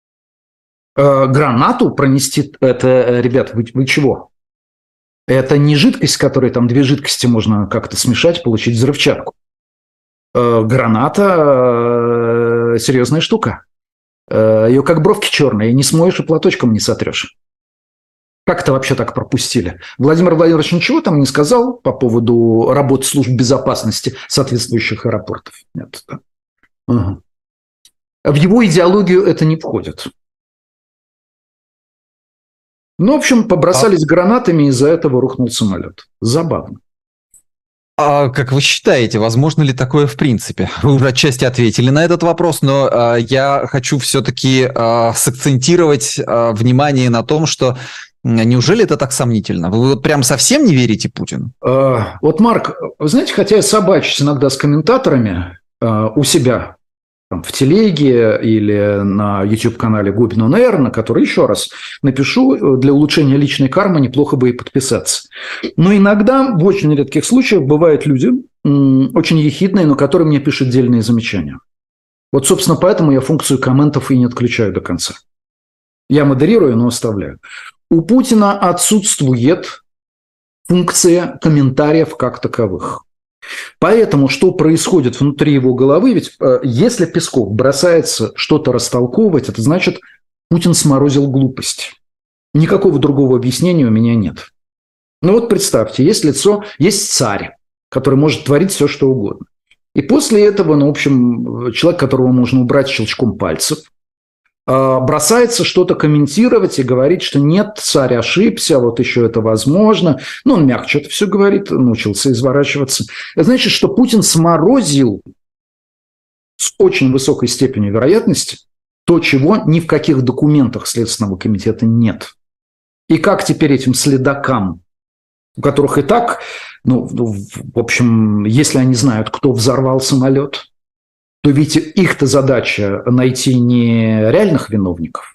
Гранату пронести, это, ребят, вы, вы чего? Это не жидкость, которой там две жидкости можно как-то смешать, получить взрывчатку. Граната – серьезная штука. Ее как бровки черные, не смоешь и платочком не сотрешь. Как это вообще так пропустили? Владимир Владимирович ничего там не сказал по поводу работы служб безопасности соответствующих аэропортов? Нет. Да. Угу. В его идеологию это не входит. Ну, в общем, побросались а... гранатами, и из-за этого рухнул самолет. Забавно. А как вы считаете, возможно ли такое в принципе? Вы уже отчасти ответили на этот вопрос, но а, я хочу все-таки а, сакцентировать а, внимание на том, что неужели это так сомнительно? Вы вот прям совсем не верите Путину? А, вот, Марк, вы знаете, хотя я собачусь иногда с комментаторами а, у себя, там, в телеге или на YouTube-канале Губин он эйр, на который, еще раз напишу, для улучшения личной кармы неплохо бы и подписаться. Но иногда, в очень редких случаях, бывают люди, очень ехидный, но который мне пишет дельные замечания. Вот, собственно, поэтому я функцию комментов и не отключаю до конца. Я модерирую, но оставляю. У Путина отсутствует функция комментариев как таковых. Поэтому, что происходит внутри его головы, ведь э, если Песков бросается что-то растолковывать, это значит, Путин сморозил глупость. Никакого другого объяснения у меня нет. Ну вот представьте, есть лицо, есть царь, который может творить все, что угодно. И после этого, ну, в общем, человек, которого можно убрать щелчком пальцев, бросается что-то комментировать и говорить, что нет, царь ошибся, вот еще это возможно. Ну, он мягче это все говорит, научился изворачиваться. Это значит, что Путин сморозил с очень высокой степенью вероятности то, чего ни в каких документах Следственного комитета нет. И как теперь этим следакам, у которых и так, ну, в общем, если они знают, кто взорвал самолет, то ведь их-то задача найти не реальных виновников.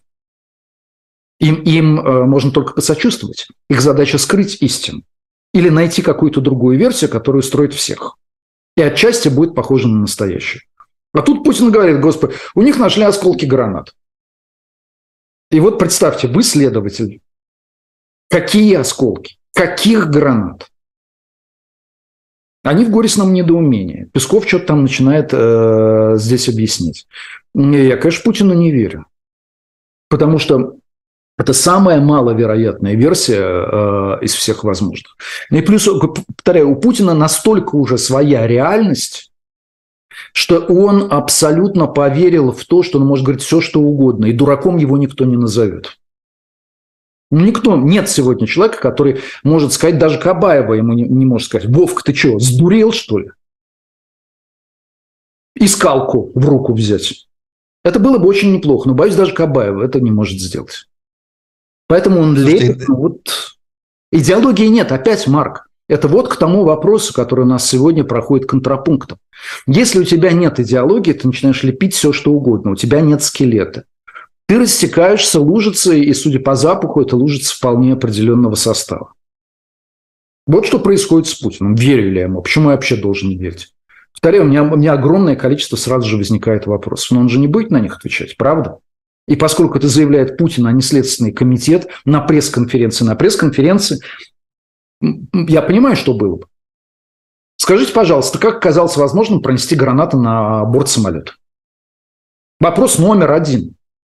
Им, им э, можно только посочувствовать. Их задача скрыть истину. Или найти какую-то другую версию, которая устроит всех. И отчасти будет похожа на настоящую. А тут Путин говорит, господи, у них нашли осколки гранат. И вот представьте, вы следователь. Какие осколки? Каких гранат? Они в горестном недоумении. Песков что-то там начинает э, здесь объяснить. Я, конечно, Путину не верю. Потому что это самая маловероятная версия э, из всех возможных. И плюс, повторяю, у Путина настолько уже своя реальность, что он абсолютно поверил в то, что он может говорить все, что угодно. И дураком его никто не назовет. Никто, нет сегодня человека, который может сказать, даже Кабаева ему не, не может сказать, Вовка, ты что, сдурел, что ли? И скалку в руку взять. Это было бы очень неплохо, но, боюсь, даже Кабаева это не может сделать. Поэтому он лепит, ну, вот... Идеологии нет, опять, Марк. Это вот к тому вопросу, который у нас сегодня проходит контрапунктом. Если у тебя нет идеологии, ты начинаешь лепить все, что угодно, у тебя нет скелета. Ты растекаешься лужицей, и, судя по запаху, это лужица вполне определенного состава. Вот что происходит с Путиным. Верю ли я ему? Почему я вообще должен верить? Повторяю, у меня, у меня огромное количество сразу же возникает вопросов. Но он же не будет на них отвечать, правда? И поскольку это заявляет Путин, а не Следственный комитет, на пресс-конференции, на пресс-конференции, я понимаю, что было бы. Скажите, пожалуйста, как оказалось возможным пронести гранаты на борт самолета? Вопрос номер один.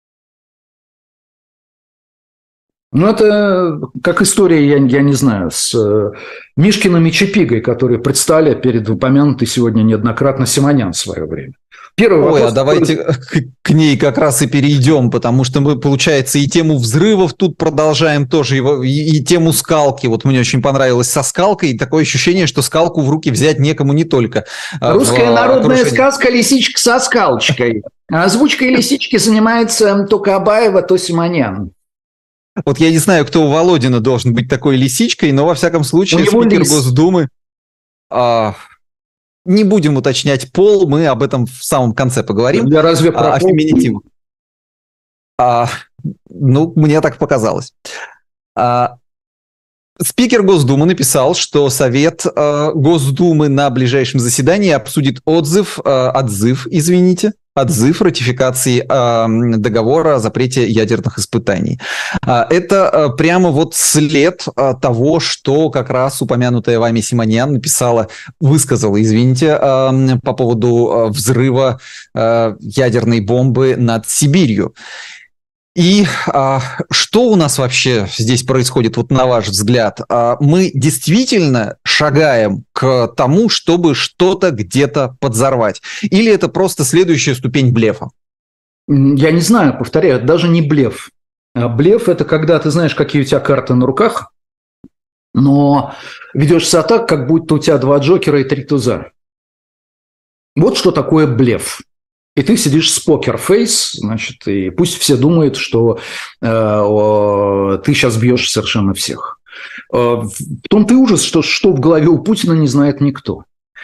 Ну, это как история, я, я не знаю, с э, Мишкиным и Чапигой, которые предстали перед упомянутой сегодня неоднократно Симонян в свое время. Первый Ой, вопрос, а давайте который... к, к ней как раз и перейдем, потому что мы, получается, и тему взрывов тут продолжаем тоже, и, и, и тему скалки. Вот мне очень понравилось со скалкой, и такое ощущение, что скалку в руки взять некому не только. Русская в, народная окружении. сказка «Лисичка со скалочкой». Озвучкой лисички занимается то Кабаева, то Симонян. Вот я не знаю, кто у Володина должен быть такой лисичкой, но во всяком случае спикер лис. Госдумы... А, не будем уточнять пол, мы об этом в самом конце поговорим. Да разве про а, о феминитивах. А, ну, мне так показалось. А, спикер Госдумы написал, что Совет а, Госдумы на ближайшем заседании обсудит отзыв, а, отзыв, извините, отзыв ратификации э, договора о запрете ядерных испытаний. Э, это э, прямо вот след э, того, что как раз упомянутая вами Симонян написала, высказала, извините, э, по поводу э, взрыва э, ядерной бомбы над Сибирью. И а, что у нас вообще здесь происходит, вот на ваш взгляд? А, мы действительно шагаем к тому, чтобы что-то где-то подзорвать? Или это просто следующая ступень блефа? Я не знаю, повторяю, это даже не блеф. Блеф – это когда ты знаешь, какие у тебя карты на руках, но ведешься так, как будто у тебя два джокера и три туза. Вот что такое блеф. И ты сидишь с покер-фейс, значит, и пусть все думают, что э, э, ты сейчас бьешь совершенно всех. Э, в том-то и ужас, что, что в голове у Путина не знает никто.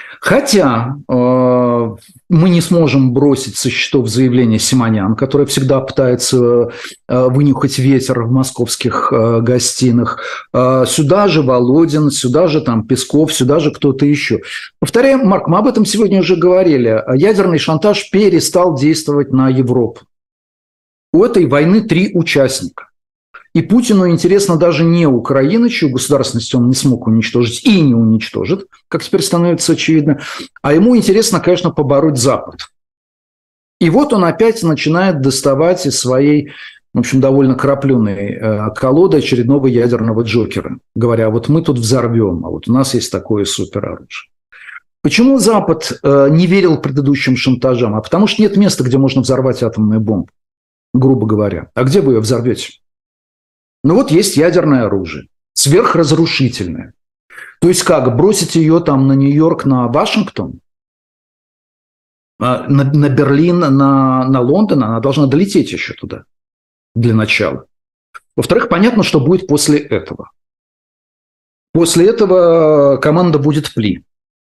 Хотя э, мы не сможем бросить со счетов заявление Симонян, которая всегда пытается э, вынюхать ветер в московских э, гостиных. Э, сюда же Володин, сюда же там Песков, сюда же кто-то еще. Повторяем, Марк, мы об этом сегодня уже говорили. Ядерный шантаж перестал действовать на Европу. У этой войны три участника. И Путину интересно даже не Украина, чью государственность он не смог уничтожить и не уничтожит, как теперь становится очевидно, а ему интересно, конечно, побороть Запад. И вот он опять начинает доставать из своей, в общем, довольно крапленой колоды очередного ядерного джокера, говоря, вот мы тут взорвем, а вот у нас есть такое супероружие. Почему Запад не верил предыдущим шантажам? А потому что нет места, где можно взорвать атомную бомбу, грубо говоря. А где вы ее взорвете? Ну вот есть ядерное оружие, сверхразрушительное. То есть как, бросить ее там на Нью-Йорк, на Вашингтон, на, на Берлин, на, на Лондон, она должна долететь еще туда для начала. Во-вторых, понятно, что будет после этого. После этого команда будет пли.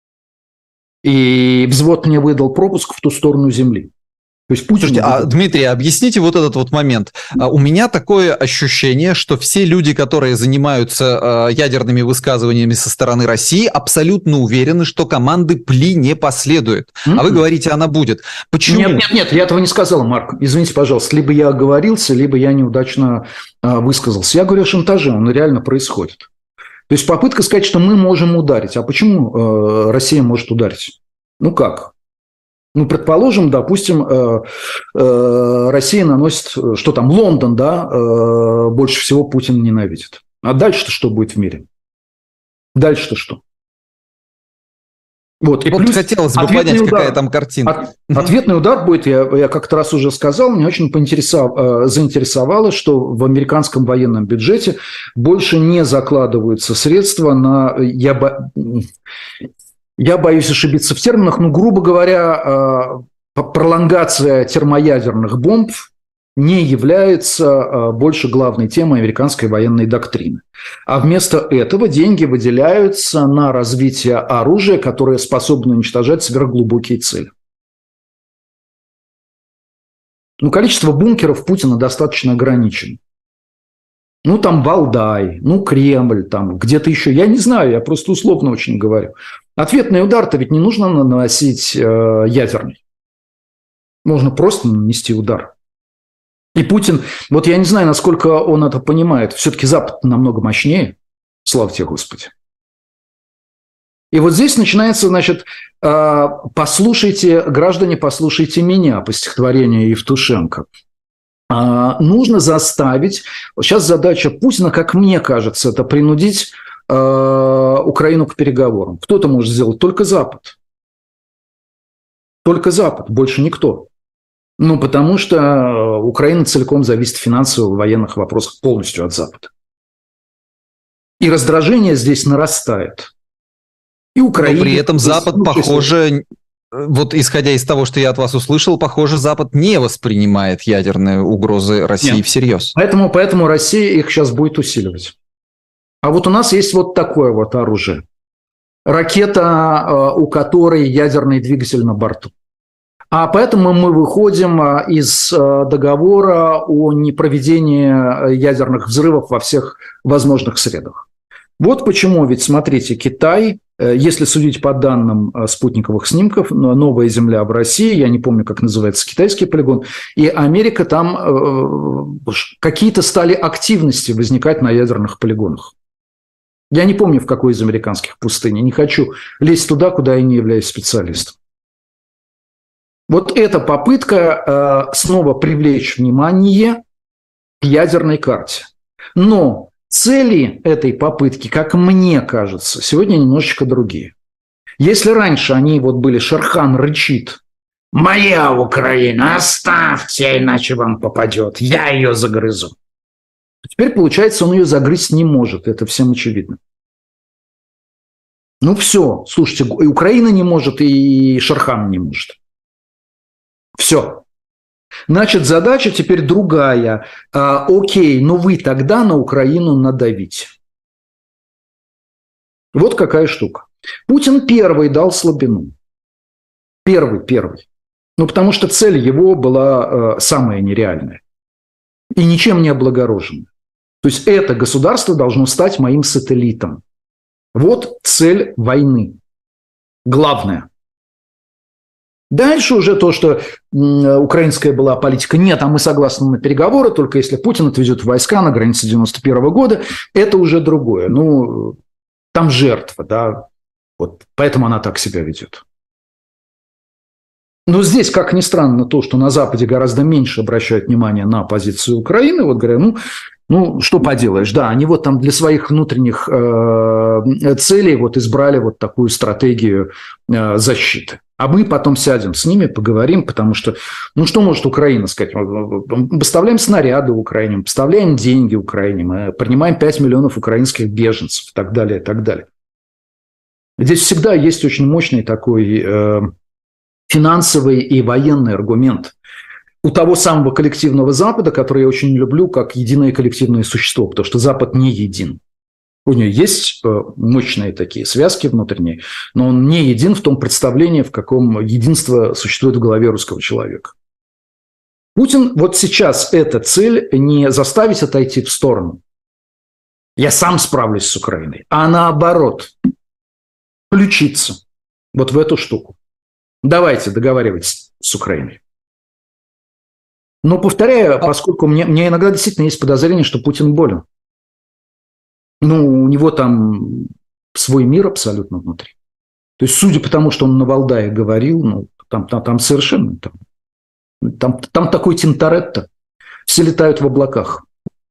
И взвод мне выдал пропуск в ту сторону земли. То есть Путин... Слушайте, а, Дмитрий, объясните вот этот вот момент. У меня такое ощущение, что все люди, которые занимаются э, ядерными высказываниями со стороны России, абсолютно уверены, что команды пли не последует. Mm-hmm. А вы говорите, она будет. Почему? Нет, нет, нет, я этого не сказал, Марк. Извините, пожалуйста. Либо я оговорился, либо я неудачно э, высказался. Я говорю о шантаже, он реально происходит. То есть попытка сказать, что мы можем ударить. А почему э, Россия может ударить? Ну как? Ну, предположим, допустим, э, э, Россия наносит, что там, Лондон, да, э, больше всего Путин ненавидит. А дальше-то что будет в мире? Дальше-то что? Вот, и вот плюс хотелось бы понять, удар, какая там картинка. От, ответный удар будет, я, я как-то раз уже сказал, меня очень поинтересовало, заинтересовало, что в американском военном бюджете больше не закладываются средства на... Я, я боюсь ошибиться в терминах, но, грубо говоря, пролонгация термоядерных бомб не является больше главной темой американской военной доктрины. А вместо этого деньги выделяются на развитие оружия, которое способно уничтожать сверхглубокие цели. Ну, количество бункеров Путина достаточно ограничено. Ну, там Валдай, ну, Кремль, там где-то еще. Я не знаю, я просто условно очень говорю. Ответный удар-то ведь не нужно наносить э, ядерный. Можно просто нанести удар. И Путин, вот я не знаю, насколько он это понимает, все-таки Запад намного мощнее, слава тебе, Господи. И вот здесь начинается, значит, послушайте, граждане, послушайте меня, по стихотворению Евтушенко. Нужно заставить, сейчас задача Путина, как мне кажется, это принудить Украину к переговорам. Кто это может сделать? Только Запад. Только Запад, больше никто. Ну, потому что Украина целиком зависит финансово в военных вопросах полностью от Запада. И раздражение здесь нарастает. И Украина... Но при этом Запад, похоже, вот исходя из того, что я от вас услышал, похоже, Запад не воспринимает ядерные угрозы России Нет. всерьез. Поэтому, поэтому Россия их сейчас будет усиливать. А вот у нас есть вот такое вот оружие. Ракета, у которой ядерный двигатель на борту. А поэтому мы выходим из договора о непроведении ядерных взрывов во всех возможных средах. Вот почему, ведь смотрите, Китай, если судить по данным спутниковых снимков, новая Земля в России, я не помню, как называется китайский полигон, и Америка, там какие-то стали активности возникать на ядерных полигонах. Я не помню, в какой из американских пустынь, не хочу лезть туда, куда я не являюсь специалистом. Вот эта попытка э, снова привлечь внимание к ядерной карте. Но цели этой попытки, как мне кажется, сегодня немножечко другие. Если раньше они вот были «Шерхан рычит», «Моя Украина, оставьте, иначе вам попадет, я ее загрызу». Теперь, получается, он ее загрызть не может, это всем очевидно. Ну все, слушайте, и Украина не может, и Шерхан не может. Все. Значит, задача теперь другая. А, окей, но вы тогда на Украину надавите. Вот какая штука. Путин первый дал слабину. Первый, первый. Ну, потому что цель его была э, самая нереальная. И ничем не облагороженная. То есть это государство должно стать моим сателлитом. Вот цель войны. Главное. Дальше уже то, что украинская была политика, нет, а мы согласны на переговоры, только если Путин отведет войска на границе девяносто первого года, это уже другое. Ну, там жертва, да, вот поэтому она так себя ведет. Но здесь, как ни странно, то, что на Западе гораздо меньше обращают внимание на позицию Украины, вот говоря, ну, ну что поделаешь, да, они вот там для своих внутренних э, целей вот избрали вот такую стратегию э, защиты. А мы потом сядем с ними, поговорим, потому что, ну что может Украина сказать? Мы поставляем снаряды Украине, мы поставляем деньги Украине, мы принимаем пять миллионов украинских беженцев и так далее, и так далее. Здесь всегда есть очень мощный такой э, финансовый и военный аргумент у того самого коллективного Запада, который я очень люблю как единое коллективное существо, потому что Запад не един. У нее есть мощные такие связки внутренние, но он не един в том представлении, в каком единство существует в голове русского человека. Путин вот сейчас эта цель не заставить отойти в сторону. Я сам справлюсь с Украиной, а наоборот, включиться вот в эту штуку. Давайте договаривайтесь с Украиной. Но, повторяю, поскольку мне, мне иногда действительно есть подозрение, что Путин болен. Ну, у него там свой мир абсолютно внутри. То есть, судя по тому, что он на Валдае говорил, ну, там, там, там совершенно... Там, там, там такой Тинторетто. Все летают в облаках.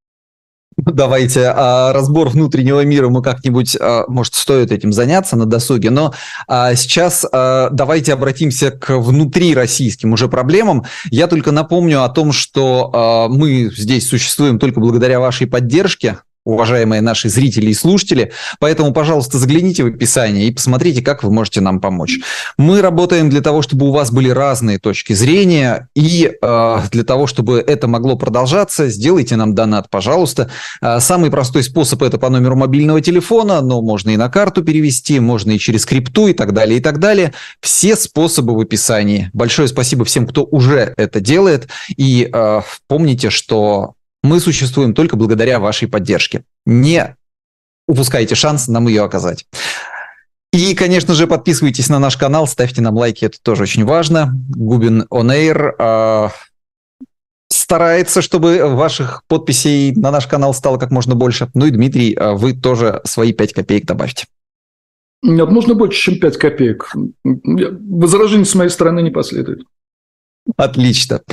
Давайте а, разбор внутреннего мира мы как-нибудь, а, может, стоит этим заняться на досуге, но а, сейчас а, давайте обратимся к внутрироссийским уже проблемам. Я только напомню о том, что а, мы здесь существуем только благодаря вашей поддержке, уважаемые наши зрители и слушатели. Поэтому, пожалуйста, загляните в описание и посмотрите, как вы можете нам помочь. Мы работаем для того, чтобы у вас были разные точки зрения, и э, для того, чтобы это могло продолжаться, сделайте нам донат, пожалуйста. Э, самый простой способ – это по номеру мобильного телефона, но можно и на карту перевести, можно и через крипту и так далее, и так далее. Все способы в описании. Большое спасибо всем, кто уже это делает. И э, помните, что мы существуем только благодаря вашей поддержке. Не упускайте шанс нам ее оказать. И, конечно же, подписывайтесь на наш канал, ставьте нам лайки, это тоже очень важно. Губин On Air э, старается, чтобы ваших подписей на наш канал стало как можно больше. Ну и, Дмитрий, вы тоже свои пять копеек добавьте. Нет, можно больше, чем пять копеек. Возражений с моей стороны не последует. Отлично.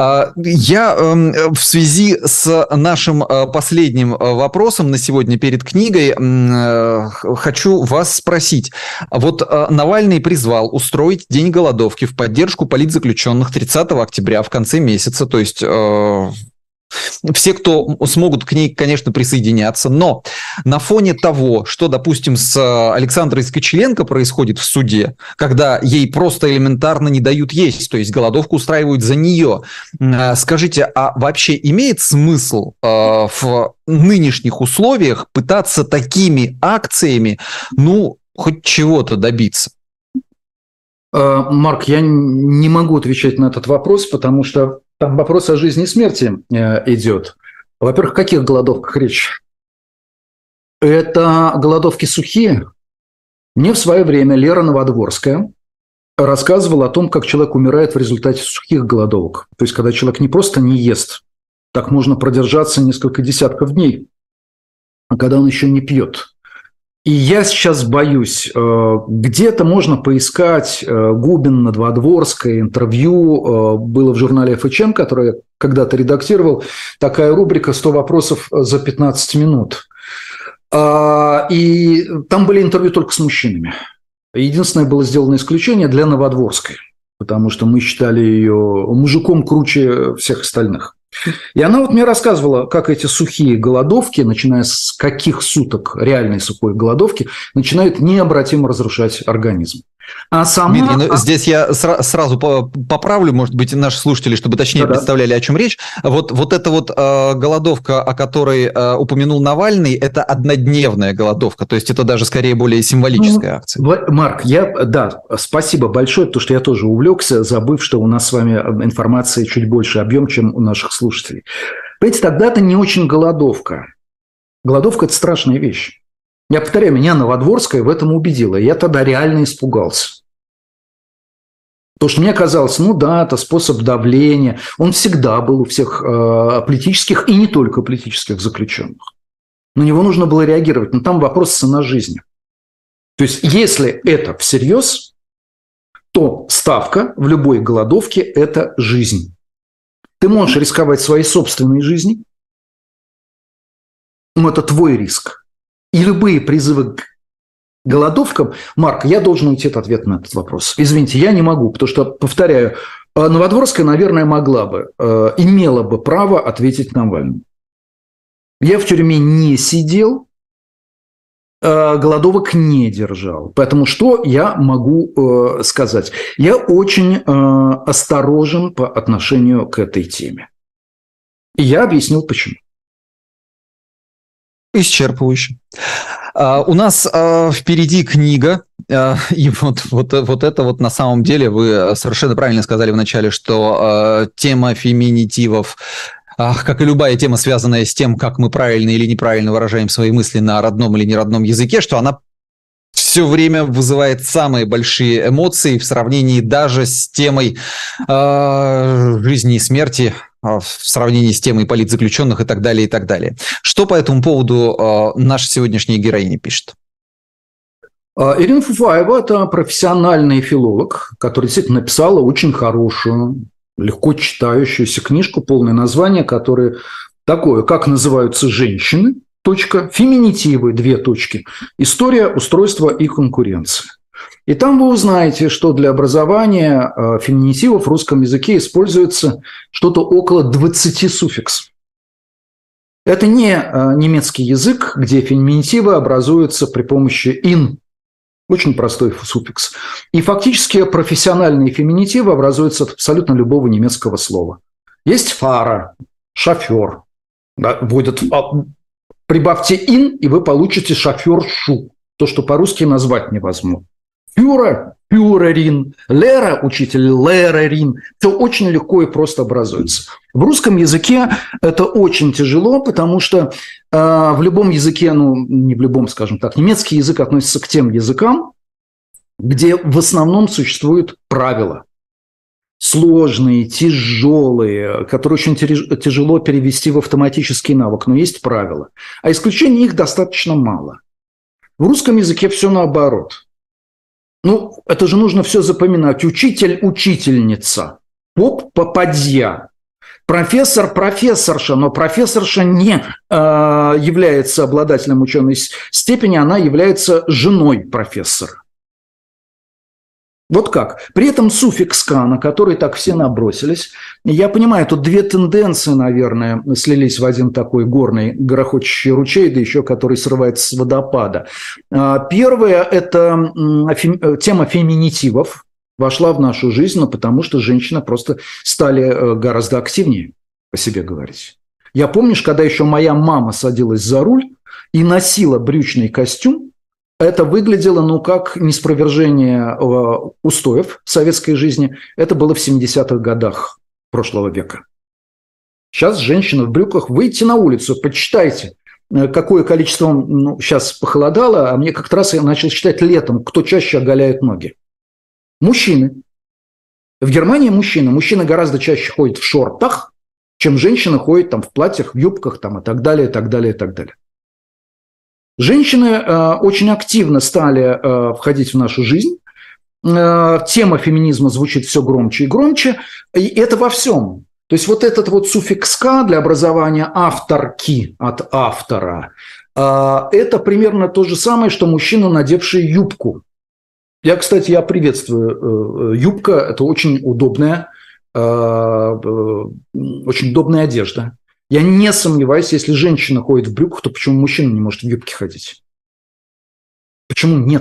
Я в связи с нашим последним вопросом на сегодня перед книгой хочу вас спросить. Вот Навальный призвал устроить день голодовки в поддержку политзаключенных тридцатого октября в конце месяца, то есть все, кто смогут к ней, конечно, присоединяться, но на фоне того, что, допустим, с Александрой Скочеленко происходит в суде, когда ей просто элементарно не дают есть, то есть голодовку устраивают за нее, скажите, а вообще имеет смысл в нынешних условиях пытаться такими акциями, ну, хоть чего-то добиться? Марк, я не могу отвечать на этот вопрос, потому что там вопрос о жизни и смерти идет. Во-первых, о каких голодовках речь? Это голодовки сухие. Мне в свое время Лера Новодворская рассказывала о том, как человек умирает в результате сухих голодовок. То есть, когда человек не просто не ест, так можно продержаться несколько десятков дней, а когда он еще не пьет. И я сейчас боюсь, где-то можно поискать Губин, Новодворская, интервью, было в журнале эф эч эм, который я когда-то редактировал, такая рубрика «сто вопросов за пятнадцать минут». И там были интервью только с мужчинами. Единственное, было сделано исключение для Новодворской, потому что мы считали ее мужиком круче всех остальных. И она вот мне рассказывала, как эти сухие голодовки, начиная с каких суток реальной сухой голодовки, начинают необратимо разрушать организм. А сама... Дмитрий, ну, здесь я сра- сразу поправлю, может быть, наши слушатели, чтобы точнее Да-да. представляли, о чем речь. Вот, вот эта вот э, голодовка, о которой э, упомянул Навальный, это однодневная голодовка, то есть это даже скорее более символическая ну, акция. Марк, я, да, спасибо большое, потому что я тоже увлекся, забыв, что у нас с вами информации чуть больше объем, чем у наших слушателей. Понимаете, тогда это не очень голодовка. Голодовка – это страшная вещь. Я повторяю, меня Новодворская в этом убедила. Я тогда реально испугался. Потому что мне казалось, ну да, это способ давления. Он всегда был у всех э, политических и не только политических заключенных. На него нужно было реагировать. Но там вопрос цена жизни. То есть, если это всерьез, то ставка в любой голодовке – это жизнь. Ты можешь рисковать своей собственной жизнью, но это твой риск. И любые призывы к голодовкам... Марк, я должен уйти от ответа на этот вопрос. Извините, я не могу, потому что, повторяю, Новодворская, наверное, могла бы, имела бы право ответить Навальному. Я в тюрьме не сидел, голодовок не держал. Поэтому что я могу сказать? Я очень осторожен по отношению к этой теме. И я объяснил, почему. Исчерпывающе. Uh, у нас uh, впереди книга, uh, и вот, вот, вот это вот на самом деле вы совершенно правильно сказали вначале, что uh, тема феминитивов, uh, как и любая тема, связанная с тем, как мы правильно или неправильно выражаем свои мысли на родном или неродном языке, что она все время вызывает самые большие эмоции в сравнении даже с темой uh, жизни и смерти, в сравнении с темой политзаключенных и так далее, и так далее. Что по этому поводу э, наша сегодняшняя героиня пишет? Ирина Фуфаева – это профессиональный филолог, который действительно написала очень хорошую, легко читающуюся книжку, полное название, которое такое, как называются женщины, точка, феминитивы, две точки, история, устройства и конкуренции. И там вы узнаете, что для образования феминитивов в русском языке используется что-то около двадцати суффиксов. Это не немецкий язык, где феминитивы образуются при помощи «ин». Очень простой суффикс. И фактически профессиональные феминитивы образуются от абсолютно любого немецкого слова. Есть фара, шофер. Да, будет, прибавьте «ин», и вы получите шофершу. То, что по-русски назвать невозможно. Фюрер, фюрерин, Лера, учитель, Лерерин. Все очень легко и просто образуется. В русском языке это очень тяжело, потому что э, в любом языке, ну, не в любом, скажем так, немецкий язык относится к тем языкам, где в основном существуют правила. Сложные, тяжелые, которые очень тяжело перевести в автоматический навык, но есть правила. А исключений их достаточно мало. В русском языке все наоборот. Ну, это же нужно все запоминать. Учитель, учительница, поп, попадья, профессор, профессорша. Но профессорша не э, является обладателем ученой степени, она является женой профессора. Вот как. При этом суффикс «ка», на который так все набросились. Я понимаю, тут две тенденции, наверное, слились в один такой горный грохочущий ручей, да еще который срывается с водопада. Первое – это тема феминитивов. Вошла в нашу жизнь, но потому что женщины просто стали гораздо активнее по себе говорить. Я помню, когда еще моя мама садилась за руль и носила брючный костюм, это выглядело, ну, как неспровержение устоев советской жизни. Это было в семидесятых годах прошлого века. Сейчас женщина в брюках, выйти на улицу, почитайте, какое количество, ну, сейчас похолодало, а мне как-то раз я начал считать летом, кто чаще оголяет ноги. Мужчины. В Германии мужчины. Мужчины гораздо чаще ходят в шортах, чем женщины ходят там в платьях, в юбках там, и так далее, и так далее, и так далее. Женщины э, очень активно стали э, входить в нашу жизнь. Э, тема феминизма звучит все громче и громче. И это во всем. То есть вот этот вот суффикс «ка» для образования авторки от автора, э, это примерно то же самое, что мужчина, надевший юбку. Я, кстати, я приветствую. Э, юбка – это очень удобная, э, э, очень удобная одежда. Я не сомневаюсь, если женщина ходит в брюках, то почему мужчина не может в юбке ходить? Почему нет?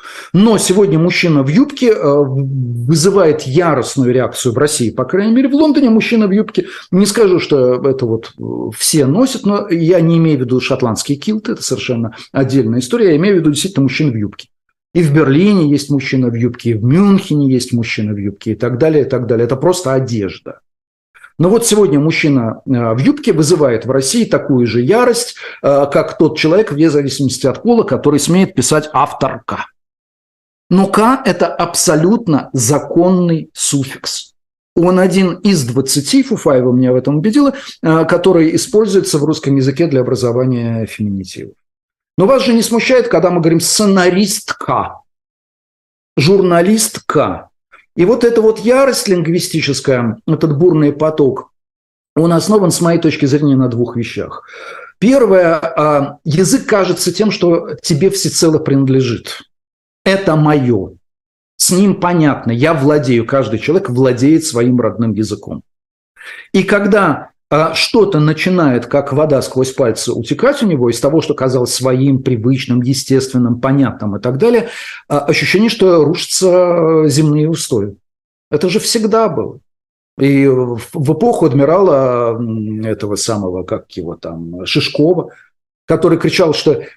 Но сегодня мужчина в юбке вызывает яростную реакцию в России. По крайней мере, в Лондоне мужчина в юбке. Не скажу, что это вот все носят, но я не имею в виду шотландские килты. Это совершенно отдельная история. Я имею в виду действительно мужчин в юбке. И в Берлине есть мужчина в юбке, и в Мюнхене есть мужчина в юбке, и так далее, и так далее. Это просто одежда. Но вот сегодня мужчина в юбке вызывает в России такую же ярость, как тот человек, вне зависимости от пола, который смеет писать авторка. Но «ка» – это абсолютно законный суффикс. Он один из двадцати, Фуфаева меня в этом убедила, который используется в русском языке для образования феминитивов. Но вас же не смущает, когда мы говорим «сценаристка», «журналистка». И вот эта вот ярость лингвистическая, этот бурный поток, он основан, с моей точки зрения, на двух вещах. Первое – язык кажется тем, что тебе всецело принадлежит. Это мое. С ним понятно. Я владею, каждый человек владеет своим родным языком. И когда а, что-то начинает, как вода сквозь пальцы, утекать у него из того, что казалось своим, привычным, естественным, понятным и так далее, а, ощущение, что рушатся земные устои. Это же всегда было. И в, в эпоху адмирала этого самого, как его там, Шишкова, который кричал, что э,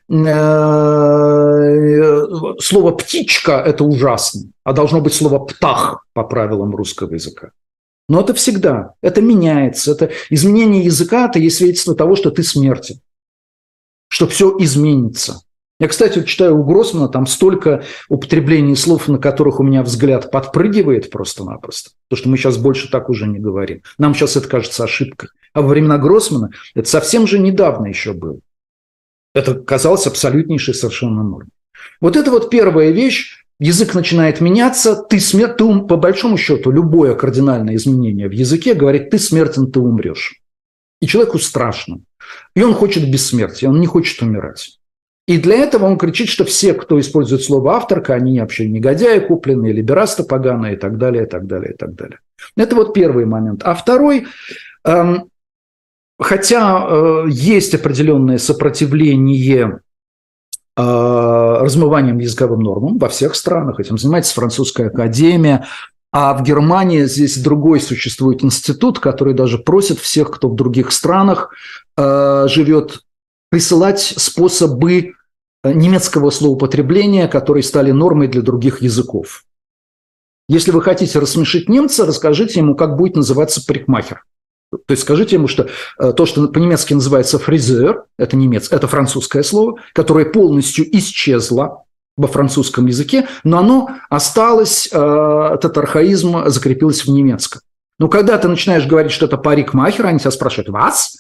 слово «птичка» – это ужасно, а должно быть слово «птах» по правилам русского языка. Но это всегда, это меняется. Это изменение языка – это есть свидетельство того, что ты смертен, что все изменится. Я, кстати, читаю у Гроссмана, там столько употреблений слов, на которых у меня взгляд подпрыгивает просто-напросто, потому что мы сейчас больше так уже не говорим. Нам сейчас это кажется ошибкой. А во времена Гроссмана это совсем же недавно еще было. Это казалось абсолютнейшей совершенно нормой. Вот это вот первая вещь. Язык начинает меняться. Ты, смер... ты по большому счету, любое кардинальное изменение в языке говорит, ты смертен, ты умрешь. И человеку страшно. И он хочет бессмертия, он не хочет умирать. И для этого он кричит, что все, кто использует слово «авторка», они вообще негодяи купленные, либерасты поганые и так далее, и так далее, и так далее. Это вот первый момент. А второй... Эм... Хотя э, есть определенное сопротивление э, размыванием языковым нормам во всех странах, этим занимается французская академия, а в Германии здесь другой существует институт, который даже просит всех, кто в других странах э, живет, присылать способы немецкого словоупотребления, которые стали нормой для других языков. Если вы хотите рассмешить немца, расскажите ему, как будет называться парикмахер. То есть скажите ему, что то, что по-немецки называется фризер, это немецкое, это французское слово, которое полностью исчезло во французском языке, но оно осталось, этот архаизм закрепился в немецком. Но когда ты начинаешь говорить, что это парикмахер, они тебя спрашивают «вас?»,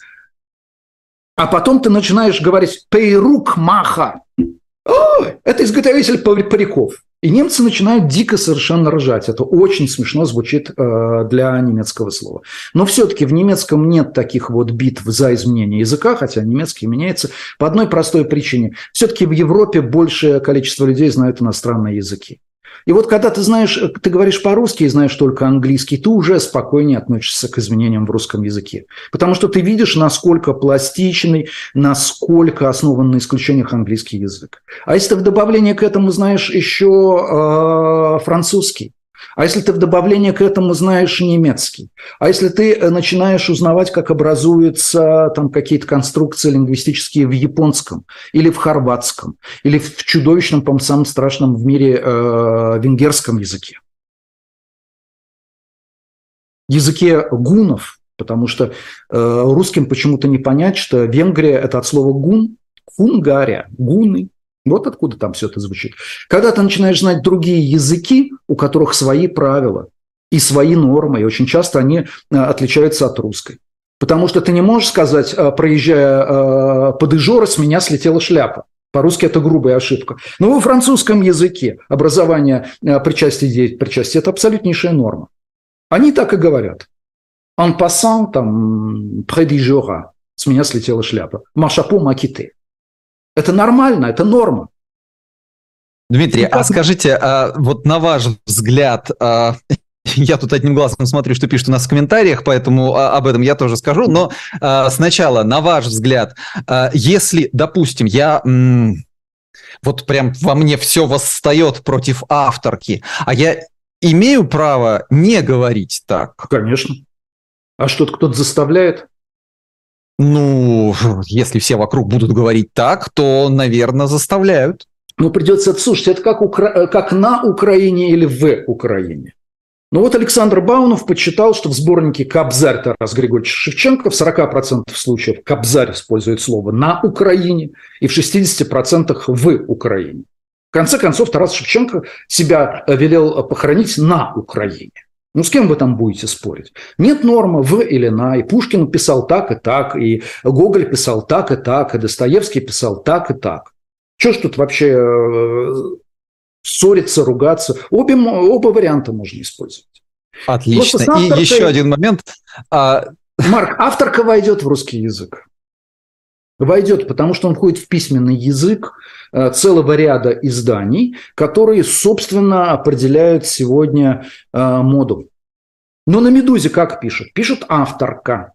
а потом ты начинаешь говорить «пейрукмаха», «О, это изготовитель париков». И немцы начинают дико совершенно ржать. Это очень смешно звучит э, для немецкого слова. Но все-таки в немецком нет таких вот битв за изменение языка, хотя немецкий меняется по одной простой причине. Все-таки в Европе большее количество людей знают иностранные языки. И вот когда ты знаешь, ты говоришь по-русски и знаешь только английский, ты уже спокойнее относишься к изменениям в русском языке. Потому что ты видишь, насколько пластичный, насколько основан на исключениях английский язык. А если ты в добавление к этому знаешь еще э, французский, а если ты в добавление к этому знаешь немецкий, а если ты начинаешь узнавать, как образуются там какие-то конструкции лингвистические в японском или в хорватском, или в чудовищном, по-моему, самом страшном в мире э, венгерском языке, языке гуннов, потому что э, русским почему-то не понять, что Венгрия – это от слова гун, Хунгария, гуны. Вот откуда там все это звучит. Когда ты начинаешь знать другие языки, у которых свои правила и свои нормы, и очень часто они отличаются от русской. Потому что ты не можешь сказать, проезжая под Ижора, с меня слетела шляпа. По-русски это грубая ошибка. Но во французском языке образование причастия, причастия – это абсолютнейшая норма. Они так и говорят. En passant, там, près d'Ijora, с меня слетела шляпа. Ma chapeau m'a quitté. Это нормально, это норма. Дмитрий, а скажите, а вот на ваш взгляд, а, я тут одним глазом смотрю, что пишут у нас в комментариях, поэтому а, об этом я тоже скажу, но а, сначала, на ваш взгляд, а, если, допустим, я... М- Вот прям во мне все восстает против авторки. А я имею право не говорить так? Конечно. А что-то кто-то заставляет? Ну, если все вокруг будут говорить так, то, наверное, заставляют. Ну, придется это слушать. Это как, Укра... как на Украине или в Украине. Ну вот Александр Баунов подсчитал, что в сборнике «Кобзарь» Тараса Григорьевича Шевченко в сорок процентов случаев «Кобзарь» использует слово «на Украине» и в шестьдесят процентов «в Украине». В конце концов, Тарас Шевченко себя велел похоронить на Украине. Ну, с кем вы там будете спорить? Нет нормы «в» или «на». И Пушкин писал так и так, и Гоголь писал так и так, и Достоевский писал так и так. Что ж тут вообще ссориться, ругаться? Обе, оба варианта можно использовать. Отлично. И еще один момент. Марк, авторка войдет в русский язык. Войдет, потому что он входит в письменный язык целого ряда изданий, которые, собственно, определяют сегодня моду. Но на «Медузе» как пишут? Пишут авторка.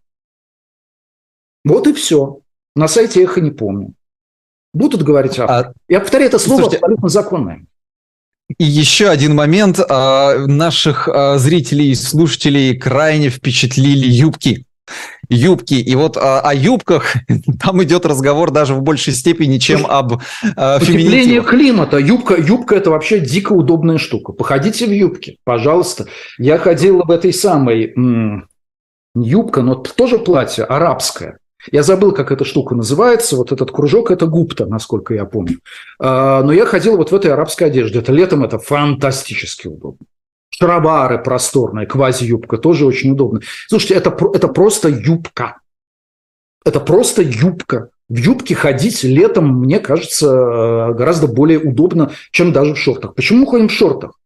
Вот и все. На сайте «Эхо» не помню. Будут говорить автор. А... Я повторяю, это слово Слушайте... абсолютно законное. И еще один момент. Наших зрителей и слушателей крайне впечатлили юбки. Юбки. И вот о, о юбках там идет разговор даже в большей степени, чем об э, Потепление климата. Юбка, юбка – это вообще дико удобная штука. Походите в юбке, пожалуйста. Я ходил в этой самой м- юбка, но тоже платье арабское. Я забыл, как эта штука называется. Вот этот кружок – это гупта, насколько я помню. А, но я ходил вот в этой арабской одежде. Это летом это фантастически удобно. Шаровары просторные, квази-юбка, тоже очень удобно. Слушайте, это, это просто юбка. Это просто юбка. В юбке ходить летом, мне кажется, гораздо более удобно, чем даже в шортах. Почему мы ходим в шортах?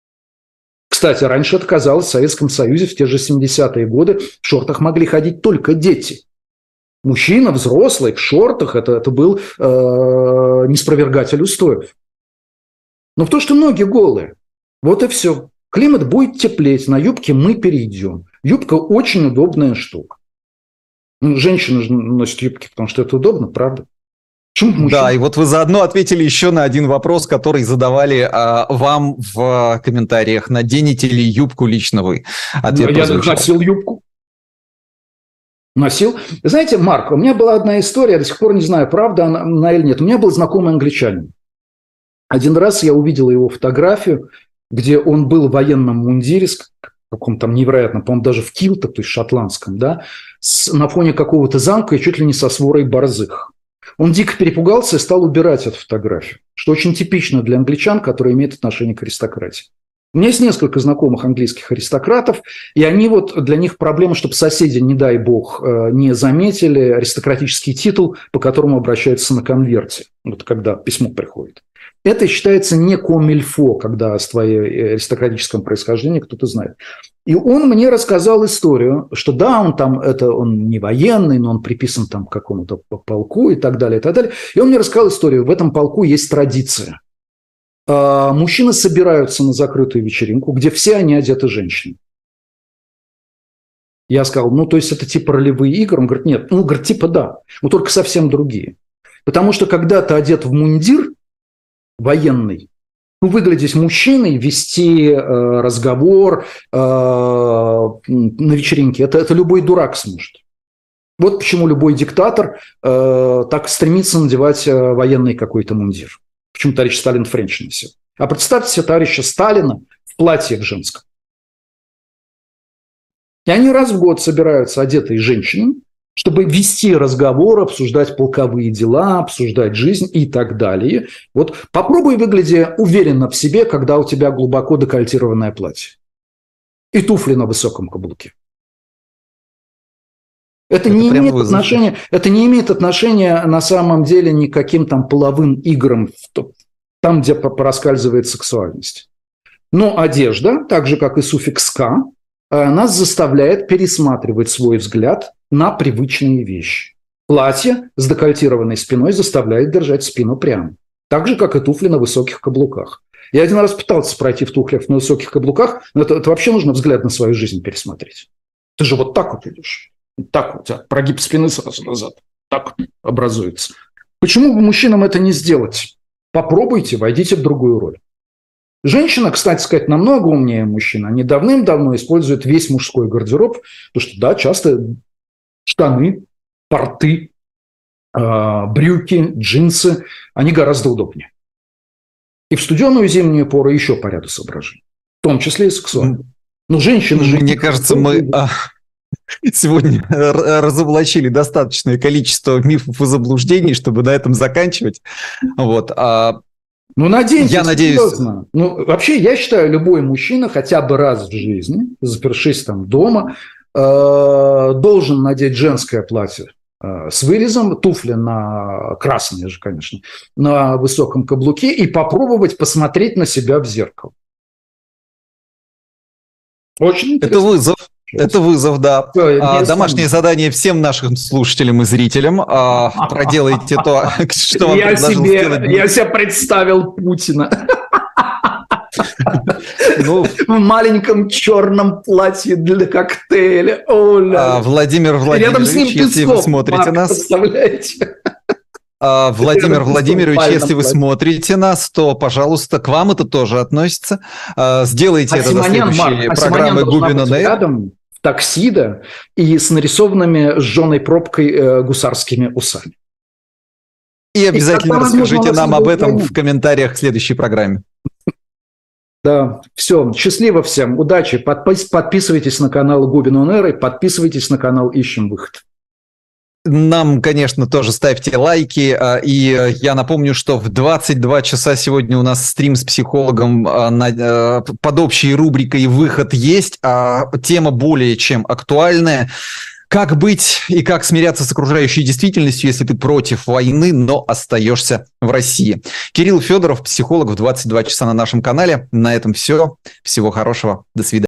Кстати, раньше это казалось в Советском Союзе, в те же семидесятые годы в шортах могли ходить только дети. Мужчина, взрослый, в шортах, это, это был э, неспровергатель устоев. Но в то, что ноги голые, вот и все. Климат будет теплеть, на юбке мы перейдем. Юбка очень удобная штука. Ну, женщины носят юбки, потому что это удобно, правда? Почему да, и вот вы заодно ответили еще на один вопрос, который задавали а, вам в комментариях. Наденете ли юбку лично вы? Ответ Я прозвучал. Носил юбку. Носил. Знаете, Марк, у меня была одна история, я до сих пор не знаю, правда она, она или нет. У меня был знакомый англичанин. Один раз я увидел его фотографию, где он был в военном мундире, каком-то там невероятном, по-моему, даже в килтах, то есть шотландском, да, с, на фоне какого-то замка и чуть ли не со сворой борзых. Он дико перепугался и стал убирать эту фотографию, что очень типично для англичан, которые имеют отношение к аристократии. У меня есть несколько знакомых английских аристократов, и они вот, для них проблема, чтобы соседи, не дай бог, не заметили аристократический титул, по которому обращаются на конверте, вот когда письмо приходит. Это считается не комильфо, когда с твоим аристократическим происхождением кто-то знает. И он мне рассказал историю, что да, он там, это он не военный, но он приписан там к какому-то полку и так далее, и так далее. И он мне рассказал историю. В этом полку есть традиция. Мужчины собираются на закрытую вечеринку, где все они одеты женщинами. Я сказал, ну, то есть это типа ролевые игры? Он говорит, нет. Ну, говорит, типа да, но только совсем другие. Потому что когда ты одет в мундир военный, ну, выглядеть мужчиной, вести э, разговор э, на вечеринке, это, это любой дурак сможет. Вот почему любой диктатор э, так стремится надевать э, военный какой-то мундир. Почему товарищ Сталин френч носил. А представьте себе товарища Сталина в платье в женском. И они раз в год собираются одетые женщинами, чтобы вести разговор, обсуждать полковые дела, обсуждать жизнь и так далее. Вот попробуй выглядеть уверенно в себе, когда у тебя глубоко декольтированное платье. И туфли на высоком каблуке. Это, это, не имеет отношения, это не имеет отношения на самом деле ни к каким там половым играм, там, где проскальзывает сексуальность. Но одежда, так же как и суффикс «ка», нас заставляет пересматривать свой взгляд на привычные вещи. Платье с декольтированной спиной заставляет держать спину прямо. Так же, как и туфли на высоких каблуках. Я один раз пытался пройти в туфлях на высоких каблуках, но это, это вообще нужно взгляд на свою жизнь пересмотреть. Ты же вот так вот идешь. Так у тебя прогиб спины сразу назад. Так образуется. Почему бы мужчинам это не сделать? Попробуйте, войдите в другую роль. Женщина, кстати сказать, намного умнее мужчин. Они давным-давно используют весь мужской гардероб, потому что, да, часто штаны, порты, брюки, джинсы, они гораздо удобнее. И в студеную зимнюю пору еще по ряду соображений, в том числе и сексуально. Но женщины же... Мне кажется, мы а, сегодня разоблачили достаточное количество мифов и заблуждений, чтобы на этом заканчивать. Вот. А... Ну, надеемся, я надеюсь... серьезно. Ну, вообще, я считаю, любой мужчина хотя бы раз в жизни, запершись там дома, э, должен надеть женское платье э, с вырезом, туфли на красные же, конечно, на высоком каблуке и попробовать посмотреть на себя в зеркало. Очень интересно. Это вызов. Это вызов, да. А, домашнее задание всем нашим слушателям и зрителям. А, проделайте то, что вам я предложил себе, сделать. Я себе представил Путина. Ну, в маленьком черном платье для коктейля. А, Владимир Владимирович, если вы смотрите нас... Представляете? Владимир Владимирович, если вы смотрите нас, то, пожалуйста, к вам это тоже относится. Сделайте а это до следующей Марк, программы Губин он эйр. Рядом в таксидо и с нарисованными сжженной пробкой э, гусарскими усами. И обязательно и расскажите нам об этом в комментариях к следующей программе. Да, все, счастливо всем, удачи. Подпис- подписывайтесь на канал Губин он эйр и подписывайтесь на канал Ищем выход. Нам, конечно, тоже ставьте лайки. И я напомню, что в двадцать два часа сегодня у нас стрим с психологом под общей рубрикой «Выход есть». А тема более чем актуальная. Как быть и как смиряться с окружающей действительностью, если ты против войны, но остаешься в России. Кирилл Федоров, психолог, в двадцать два часа на нашем канале. На этом все. Всего хорошего. До свидания.